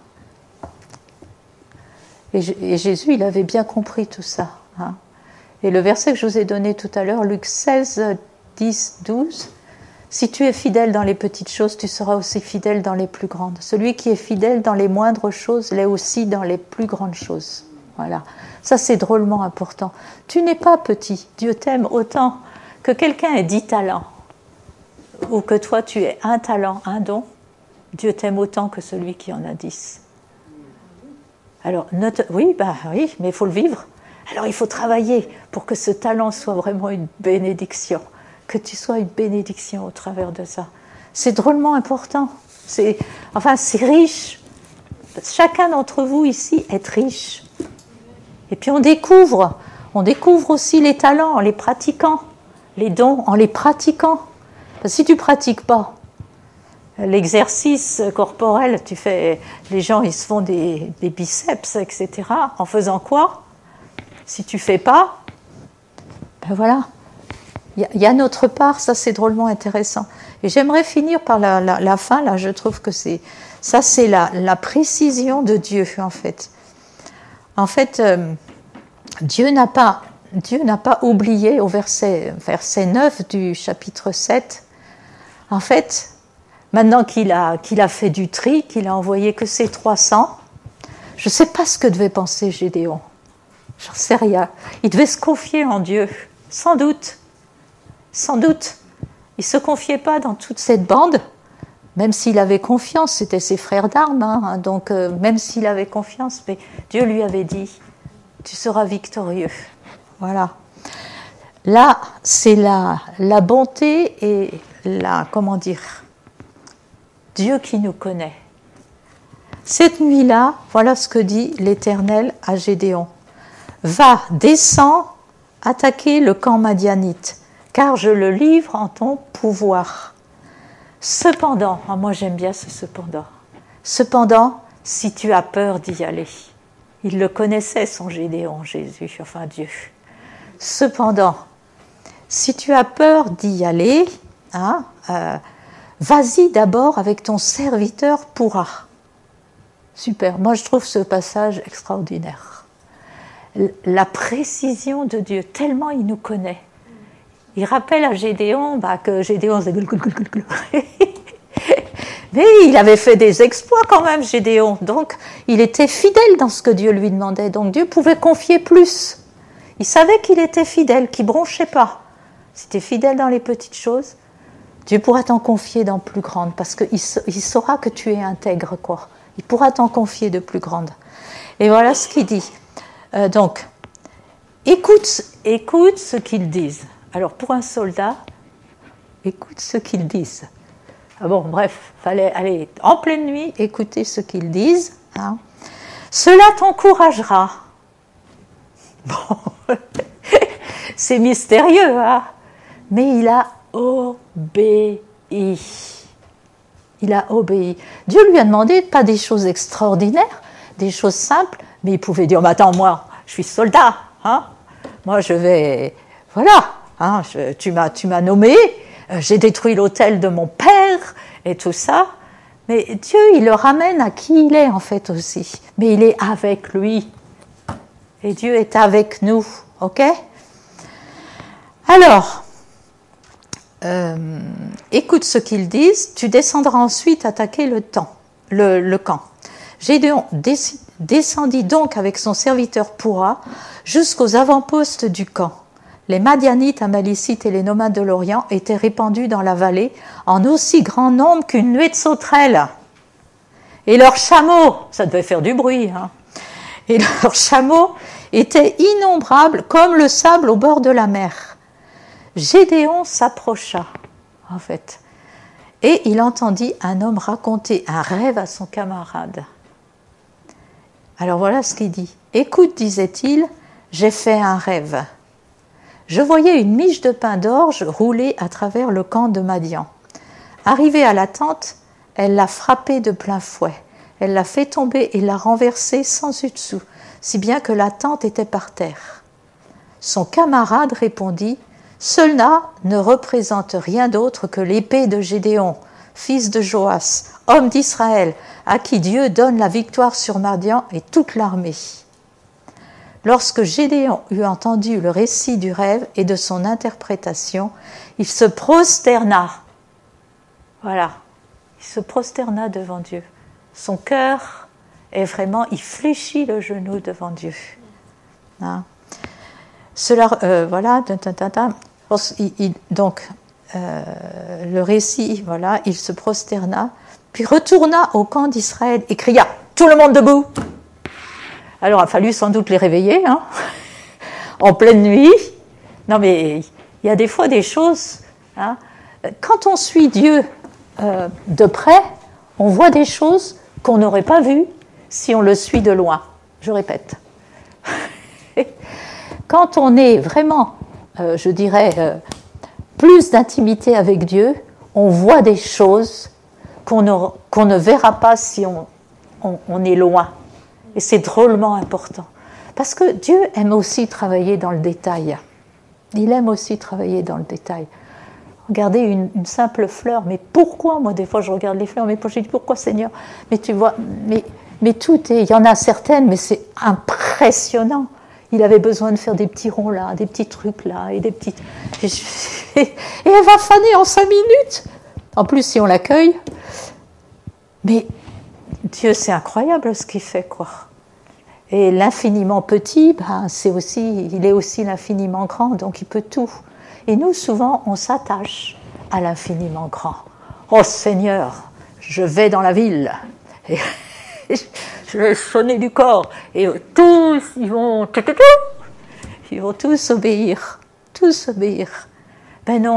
Et, et Jésus, il avait bien compris tout ça. Hein. Et le verset que je vous ai donné tout à l'heure, Luc seize, dix, douze, « Si tu es fidèle dans les petites choses, tu seras aussi fidèle dans les plus grandes. Celui qui est fidèle dans les moindres choses l'est aussi dans les plus grandes choses. » Voilà. Ça, c'est drôlement important. Tu n'es pas petit. Dieu t'aime autant que quelqu'un ait dix talents ou que toi, tu aies un talent, un don. Dieu t'aime autant que celui qui en a dix. Alors, note, oui, bah, oui, mais il faut le vivre. Alors, il faut travailler pour que ce talent soit vraiment une bénédiction, que tu sois une bénédiction au travers de ça. C'est drôlement important. C'est, enfin, c'est riche. Chacun d'entre vous ici est riche. Et puis on découvre, On découvre aussi les talents en les pratiquant, les dons en les pratiquant. Parce que si tu ne pratiques pas l'exercice corporel, tu fais, les gens ils se font des, des biceps, et cetera. En faisant quoi? Si tu ne fais pas, ben voilà. Il y, y a notre part, ça c'est drôlement intéressant. Et j'aimerais finir par la, la, la fin, là je trouve que c'est, ça c'est la, la précision de Dieu en fait. En fait, euh, Dieu n'a pas, Dieu n'a pas oublié au verset, verset neuf du chapitre sept, en fait, maintenant qu'il a, qu'il a fait du tri, qu'il a envoyé que ses trois cents, je ne sais pas ce que devait penser Gédéon. J'en sais rien. Il devait se confier en Dieu, sans doute. Sans doute. Il ne se confiait pas dans toute cette bande, même s'il avait confiance, c'était ses frères d'armes, hein, donc euh, même s'il avait confiance, mais Dieu lui avait dit, tu seras victorieux. Voilà. Là, c'est la, la bonté et la, comment dire, Dieu qui nous connaît. Cette nuit-là, voilà ce que dit l'Éternel à Gédéon. Va, descends, attaquer le camp madianite, car je le livre en ton pouvoir. Cependant, ah, moi j'aime bien ce cependant, cependant, si tu as peur d'y aller, il le connaissait son Gédéon, Jésus, enfin Dieu. Cependant, si tu as peur d'y aller, hein, euh, vas-y d'abord avec ton serviteur Pourra. Super, moi je trouve ce passage extraordinaire. La précision de Dieu, tellement il nous connaît. Il rappelle à Gédéon bah, que Gédéon c'est mais il avait fait des exploits quand même, Gédéon. Donc il était fidèle dans ce que Dieu lui demandait. Donc Dieu pouvait confier plus. Il savait qu'il était fidèle, qu'il bronchait pas. Si tu es fidèle dans les petites choses, Dieu pourra t'en confier dans plus grandes, parce qu'il il saura que tu es intègre, quoi. Il pourra t'en confier de plus grandes. Et voilà ce qu'il dit. Euh, donc, écoute, écoute ce qu'ils disent. Alors, pour un soldat, écoute ce qu'ils disent. Ah bon, bref, fallait aller en pleine nuit écouter ce qu'ils disent. Hein. Cela t'encouragera. Bon, c'est mystérieux, hein, mais il a obéi. Il a obéi. Dieu lui a demandé pas des choses extraordinaires, des choses simples, mais il pouvait dire, mais attends, moi, je suis soldat, hein, moi je vais, voilà, hein, je, tu m'as, tu m'as nommé, euh, j'ai détruit l'autel de mon père et tout ça, mais Dieu, il le ramène à qui il est en fait aussi, mais il est avec lui, et Dieu est avec nous, ok? Alors, euh, écoute ce qu'ils disent, tu descendras ensuite attaquer le, temps, le, le camp. Gédéon descendit donc avec son serviteur Pourra jusqu'aux avant-postes du camp. Les Madianites, Amalicites et les nomades de l'Orient étaient répandus dans la vallée en aussi grand nombre qu'une nuée de sauterelles. Et leurs chameaux, ça devait faire du bruit, hein, et leurs chameaux étaient innombrables comme le sable au bord de la mer. Gédéon s'approcha, en fait, et il entendit un homme raconter un rêve à son camarade. Alors voilà ce qu'il dit. « Écoute, disait-il, j'ai fait un rêve. Je voyais une miche de pain d'orge rouler à travers le camp de Madian. Arrivée à la tente, elle l'a frappée de plein fouet. Elle l'a fait tomber et l'a renversée sans une-dessous, si bien que la tente était par terre. Son camarade répondit « Cela ne représente rien d'autre que l'épée de Gédéon, fils de Joas, homme d'Israël, à qui Dieu donne la victoire sur Madian et toute l'armée. » Lorsque Gédéon eut entendu le récit du rêve et de son interprétation, il se prosterna. Voilà, il se prosterna devant Dieu. Son cœur est vraiment, il fléchit le genou devant Dieu. Hein? Cela, euh, voilà, il, il, donc euh, le récit, voilà, il se prosterna, puis retourna au camp d'Israël et cria « Tout le monde debout !» Alors, il a fallu sans doute les réveiller, hein, en pleine nuit. Non, mais il y a des fois des choses, hein, quand on suit Dieu euh, de près, on voit des choses qu'on n'aurait pas vues si on le suit de loin. Je répète. quand on est vraiment, euh, je dirais, euh, plus d'intimité avec Dieu, on voit des choses qu'on ne, qu'on ne verra pas si on, on, on est loin. Et c'est drôlement important. Parce que Dieu aime aussi travailler dans le détail. Il aime aussi travailler dans le détail. Regardez une, une simple fleur, mais pourquoi, moi des fois je regarde les fleurs, mais je dis pourquoi Seigneur? Mais tu vois, mais, mais tout est, il y en a certaines, mais c'est impressionnant. Il avait besoin de faire des petits ronds là, des petits trucs là, et des petites... Et, je... et elle va faner en cinq minutes. En plus, si on l'accueille. Mais Dieu, c'est incroyable ce qu'il fait, quoi. Et l'infiniment petit, ben, c'est aussi, il est aussi l'infiniment grand, donc il peut tout. Et nous, souvent, on s'attache à l'infiniment grand. Oh Seigneur, je vais dans la ville, et je vais sonner du corps, et tous, ils vont, ils vont tous obéir, tous obéir. Ben non,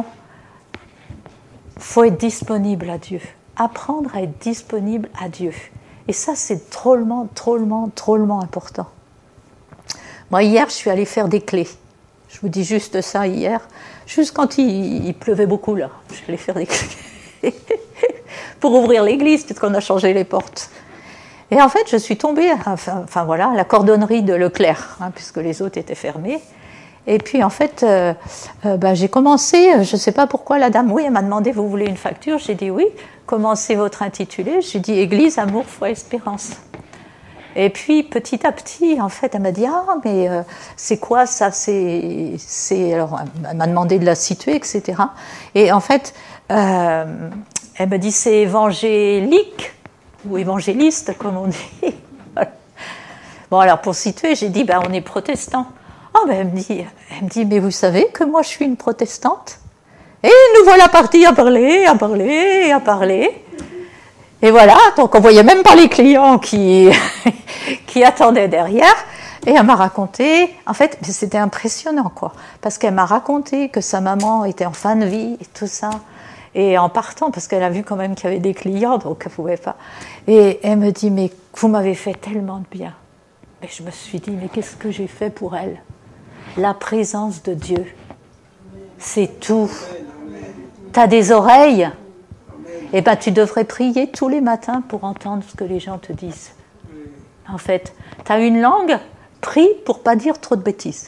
il faut être disponible à Dieu, apprendre à être disponible à Dieu. Et ça, c'est drôlement, drôlement, drôlement important. Moi, hier, je suis allée faire des clés. Je vous dis juste ça hier. Juste quand il, il pleuvait beaucoup, là. Je suis allée faire des clés. Pour ouvrir l'église, puisqu'on a changé les portes. Et en fait, je suis tombée, enfin, enfin voilà, à la cordonnerie de Leclerc, hein, puisque les autres étaient fermés. Et puis, en fait, euh, euh, ben, j'ai commencé, je ne sais pas pourquoi, la dame, oui, elle m'a demandé, vous voulez une facture? J'ai dit oui. Comment c'est votre intitulé? J'ai dit Église, Amour, Foi, Espérance. Et puis, petit à petit, en fait, elle m'a dit, ah, mais euh, c'est quoi ça? C'est, c'est... Alors, elle m'a demandé de la situer, et cetera. Et en fait, euh, elle me dit, c'est évangélique, ou évangéliste, comme on dit. Voilà. Bon, alors, pour situer, j'ai dit, ben, on est protestant. Ah, ben, elle me dit, elle me dit, mais vous savez que moi, je suis une protestante? Et nous voilà partis à parler, à parler, à parler. Et voilà, donc on voyait même pas les clients qui, qui attendaient derrière. Et elle m'a raconté, en fait, c'était impressionnant, quoi. Parce qu'elle m'a raconté que sa maman était en fin de vie et tout ça. Et en partant, parce qu'elle a vu quand même qu'il y avait des clients, donc elle pouvait pas. Et elle me dit, mais vous m'avez fait tellement de bien. Et je me suis dit, mais qu'est-ce que j'ai fait pour elle? La présence de Dieu, c'est tout. T'as des oreilles, eh ben tu devrais prier tous les matins pour entendre ce que les gens te disent. En fait, t'as une langue, prie pour pas dire trop de bêtises.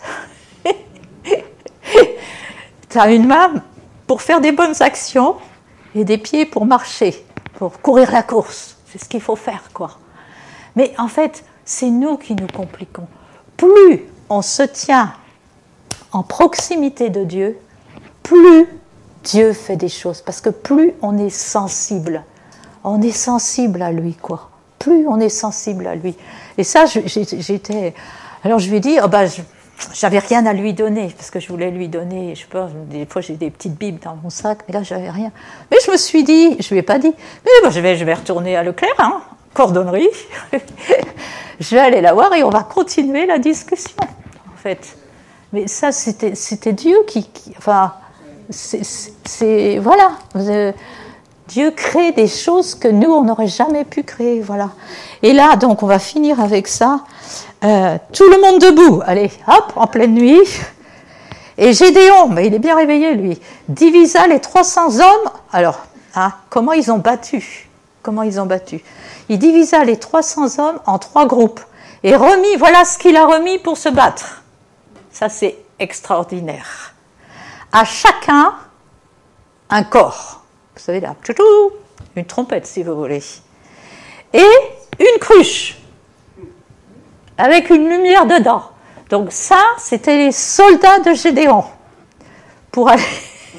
T'as une main pour faire des bonnes actions et des pieds pour marcher, pour courir la course. C'est ce qu'il faut faire, quoi. Mais en fait, c'est nous qui nous compliquons. Plus on se tient en proximité de Dieu, plus Dieu fait des choses, parce que plus on est sensible, on est sensible à lui, quoi. Plus on est sensible à lui. Et ça, j'étais... Alors je lui ai dit, oh ben, je, j'avais rien à lui donner, parce que je voulais lui donner, je sais pas, des fois j'ai des petites bibles dans mon sac, mais là j'avais rien. Mais je me suis dit, je lui ai pas dit, mais ben, je, vais, je vais retourner à Leclerc, hein, cordonnerie, je vais aller la voir et on va continuer la discussion, en fait. Mais ça, c'était, c'était Dieu qui... qui enfin... C'est, c'est, voilà, Dieu crée des choses que nous, on n'aurait jamais pu créer, voilà. Et là, donc, on va finir avec ça. Euh, tout le monde debout, allez, hop, en pleine nuit. Et Gédéon, mais il est bien réveillé, lui, divisa les trois cents hommes. Alors, hein, comment ils ont battu? Comment ils ont battu? Il divisa les trois cents hommes en trois groupes. Et remis, voilà ce qu'il a remis pour se battre. Ça, c'est extraordinaire. À chacun, un corps. Vous savez là, une trompette si vous voulez. Et une cruche, avec une lumière dedans. Donc ça, c'était les soldats de Gédéon. Pour aller...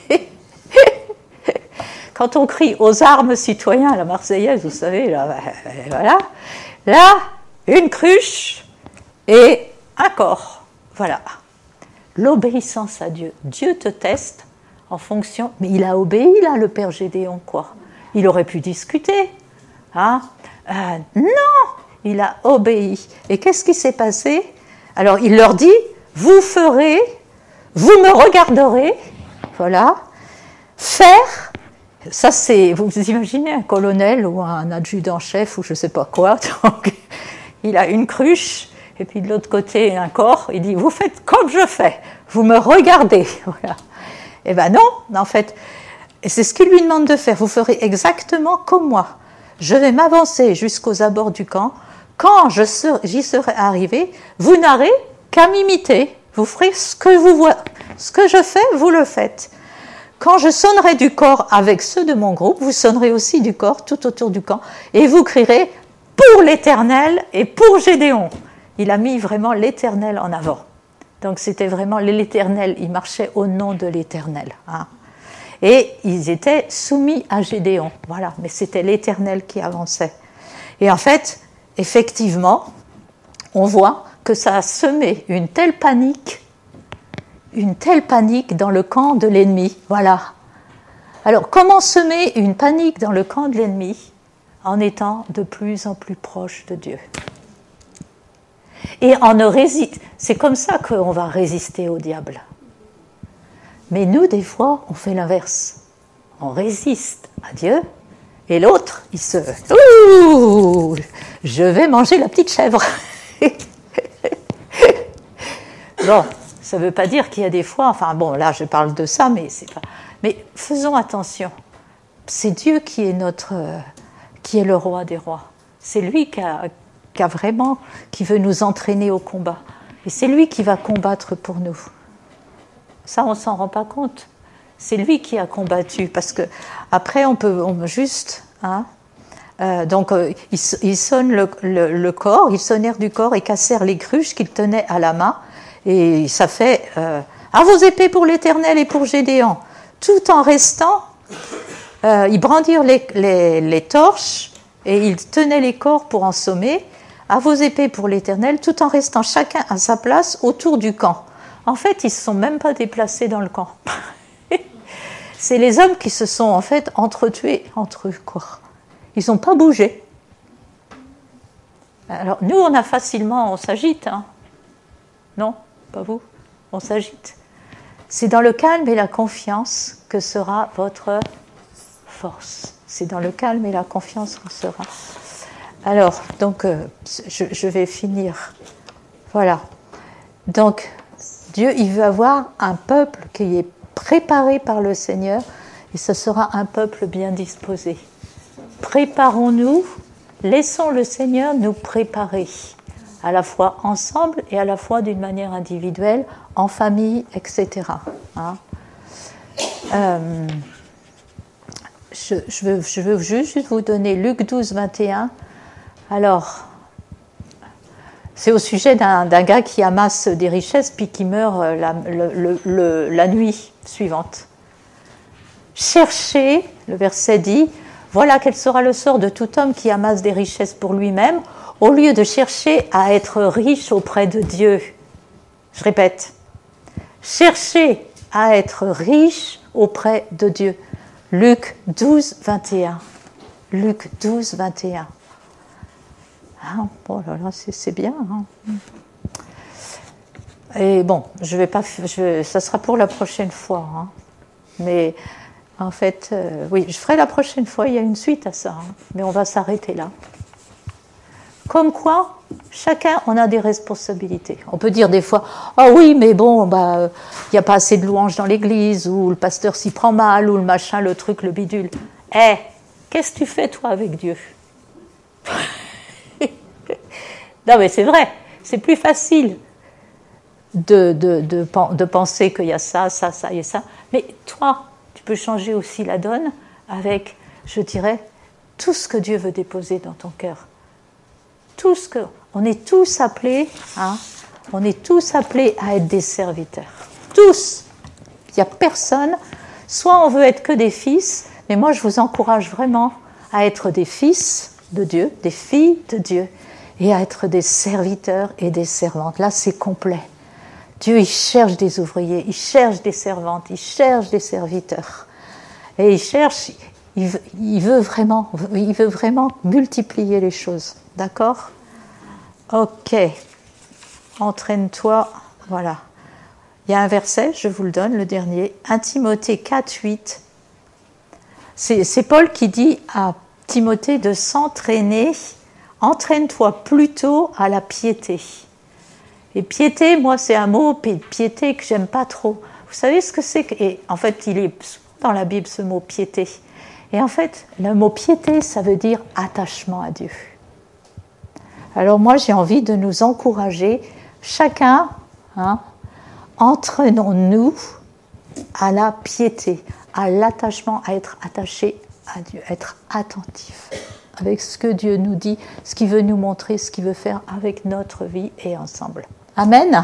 Quand on crie aux armes citoyens, la Marseillaise, vous savez, là, voilà. Là, une cruche et un corps. Voilà. L'obéissance à Dieu. Dieu te teste en fonction... Mais il a obéi, là, le père Gédéon, quoi. Il aurait pu discuter. Hein euh, non, il a obéi. Et qu'est-ce qui s'est passé? Alors, il leur dit, vous ferez, vous me regarderez, voilà, faire... Ça, c'est... Vous vous imaginez un colonel ou un adjudant-chef ou je ne sais pas quoi. Donc, il a une cruche et puis de l'autre côté un corps, il dit, vous faites comme je fais, vous me regardez. Voilà. Eh bien non, en fait, et c'est ce qu'il lui demande de faire, vous ferez exactement comme moi. Je vais m'avancer jusqu'aux abords du camp, quand je serai, j'y serai arrivé, vous n'aurez qu'à m'imiter, vous ferez ce que, vous voyez, ce que je fais, vous le faites. Quand je sonnerai du corps avec ceux de mon groupe, vous sonnerez aussi du corps tout autour du camp, et vous crierez pour l'Éternel et pour Gédéon. Il a mis vraiment l'Éternel en avant. Donc c'était vraiment l'Éternel, il marchait au nom de l'Éternel. Hein. Et ils étaient soumis à Gédéon, voilà, mais c'était l'Éternel qui avançait. Et en fait, effectivement, on voit que ça a semé une telle panique, une telle panique dans le camp de l'ennemi, voilà. Alors, comment semer une panique dans le camp de l'ennemi? En étant de plus en plus proche de Dieu. Et en ne résiste, c'est comme ça qu'on va résister au diable. Mais nous, des fois, on fait l'inverse. On résiste à Dieu, et l'autre, il se... Ouh, je vais manger la petite chèvre. Bon, ça ne veut pas dire qu'il y a des fois... Enfin bon, là, je parle de ça, mais c'est pas... Mais faisons attention. C'est Dieu qui est notre... qui est le roi des rois. C'est lui qui a, qui a vraiment... qui veut nous entraîner au combat. Et c'est lui qui va combattre pour nous. Ça, on ne s'en rend pas compte. C'est lui qui a combattu, parce que après, on peut on, juste... Hein, euh, donc, euh, ils, ils sonnent le, le, le corps, ils sonnèrent du corps et cassèrent les cruches qu'ils tenaient à la main. Et ça fait... Euh, à vos épées pour l'Éternel et pour Gédéon. Tout en restant... Euh, ils brandirent les, les, les torches et ils tenaient les corps pour ensommer. À vos épées pour l'Éternel, tout en restant chacun à sa place autour du camp. En fait, ils ne se sont même pas déplacés dans le camp. C'est les hommes qui se sont en fait entretués entre eux, quoi. Ils n'ont pas bougé. Alors, nous, on a facilement, on s'agite. Hein. Non, pas vous. On s'agite. C'est dans le calme et la confiance que sera votre force. C'est dans le calme et la confiance qu'on sera. Alors, donc, euh, je, je vais finir. Voilà. Donc, Dieu, il veut avoir un peuple qui est préparé par le Seigneur, et ce sera un peuple bien disposé. Préparons-nous, laissons le Seigneur nous préparer, à la fois ensemble et à la fois d'une manière individuelle, en famille, et cetera. Hein? Euh, je, je, veux, je veux juste vous donner Luc douze, vingt et un. Alors, c'est au sujet d'un, d'un gars qui amasse des richesses puis qui meurt la, le, le, le, la nuit suivante. Cherchez, le verset dit, voilà quel sera le sort de tout homme qui amasse des richesses pour lui-même, au lieu de chercher à être riche auprès de Dieu. Je répète, cherchez à être riche auprès de Dieu. Luc douze, vingt et un. Luc douze, vingt et un. Ah, oh là là, c'est, c'est bien. Hein. Et bon, je vais pas, je vais, ça sera pour la prochaine fois. Hein. Mais en fait, euh, oui, je ferai la prochaine fois. Il y a une suite à ça, hein. Mais on va s'arrêter là. Comme quoi, chacun on a des responsabilités. On peut dire des fois, ah oh oui, mais bon, bah, il n'y a pas assez de louanges dans l'église, ou le pasteur s'y prend mal, ou le machin, le truc, le bidule. Eh, hey, qu'est-ce que tu fais toi avec Dieu? Non, mais c'est vrai, c'est plus facile de, de, de, de penser qu'il y a ça, ça, ça et ça. Mais toi, tu peux changer aussi la donne avec, je dirais, tout ce que Dieu veut déposer dans ton cœur. Tout ce que, on est tous appelés, hein, on est tous appelés à être des serviteurs. Tous. Il n'y a personne. Soit on veut être que des fils, mais moi je vous encourage vraiment à être des fils de Dieu, des filles de Dieu, et à être des serviteurs et des servantes. Là, c'est complet. Dieu, il cherche des ouvriers, il cherche des servantes, il cherche des serviteurs. Et il cherche, il veut, il veut vraiment, il veut vraiment multiplier les choses. D'accord? Ok. Entraîne-toi. Voilà. Il y a un verset, je vous le donne, le dernier. un Timothée quatre, huit. C'est, c'est Paul qui dit à Timothée de s'entraîner. Entraîne-toi plutôt à la piété. Et piété, moi, c'est un mot, piété, que j'aime pas trop. Vous savez ce que c'est que... Et en fait, il est dans la Bible, ce mot piété. Et en fait, le mot piété, ça veut dire attachement à Dieu. Alors moi, j'ai envie de nous encourager, chacun, hein, entraînons-nous à la piété, à l'attachement, à être attaché à Dieu, à être attentif avec ce que Dieu nous dit, ce qu'il veut nous montrer, ce qu'il veut faire avec notre vie et ensemble. Amen.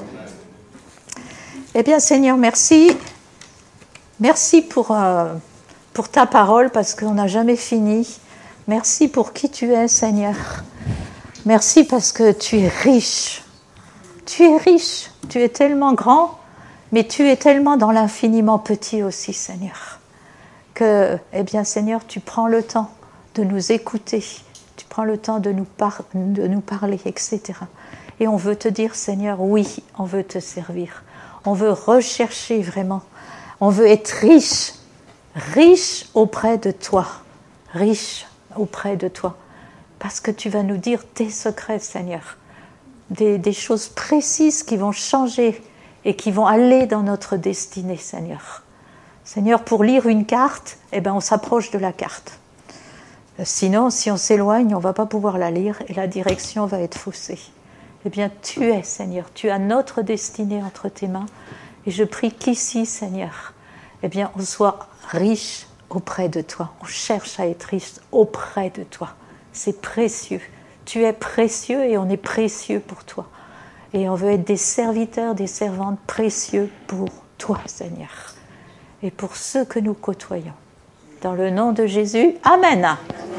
Eh bien, Seigneur, merci. Merci pour, euh, pour ta parole, parce qu'on n'a jamais fini. Merci pour qui tu es, Seigneur. Merci parce que tu es riche. Tu es riche. Tu es tellement grand, mais tu es tellement dans l'infiniment petit aussi, Seigneur. Que, eh bien, Seigneur, tu prends le temps de nous écouter. Tu prends le temps de nous, par- de nous parler, et cetera. Et on veut te dire, Seigneur, oui, on veut te servir. On veut rechercher vraiment. On veut être riche, riche auprès de toi. Riche auprès de toi. Parce que tu vas nous dire tes secrets, Seigneur. Des, des choses précises qui vont changer et qui vont aller dans notre destinée, Seigneur. Seigneur, pour lire une carte, eh ben, on s'approche de la carte. Sinon, si on s'éloigne, on ne va pas pouvoir la lire et la direction va être faussée. Eh bien, tu es, Seigneur, tu as notre destinée entre tes mains. Et je prie qu'ici, Seigneur, eh bien, on soit riche auprès de toi. On cherche à être riche auprès de toi. C'est précieux. Tu es précieux et on est précieux pour toi. Et on veut être des serviteurs, des servantes précieux pour toi, Seigneur. Et pour ceux que nous côtoyons. Dans le nom de Jésus, Amen.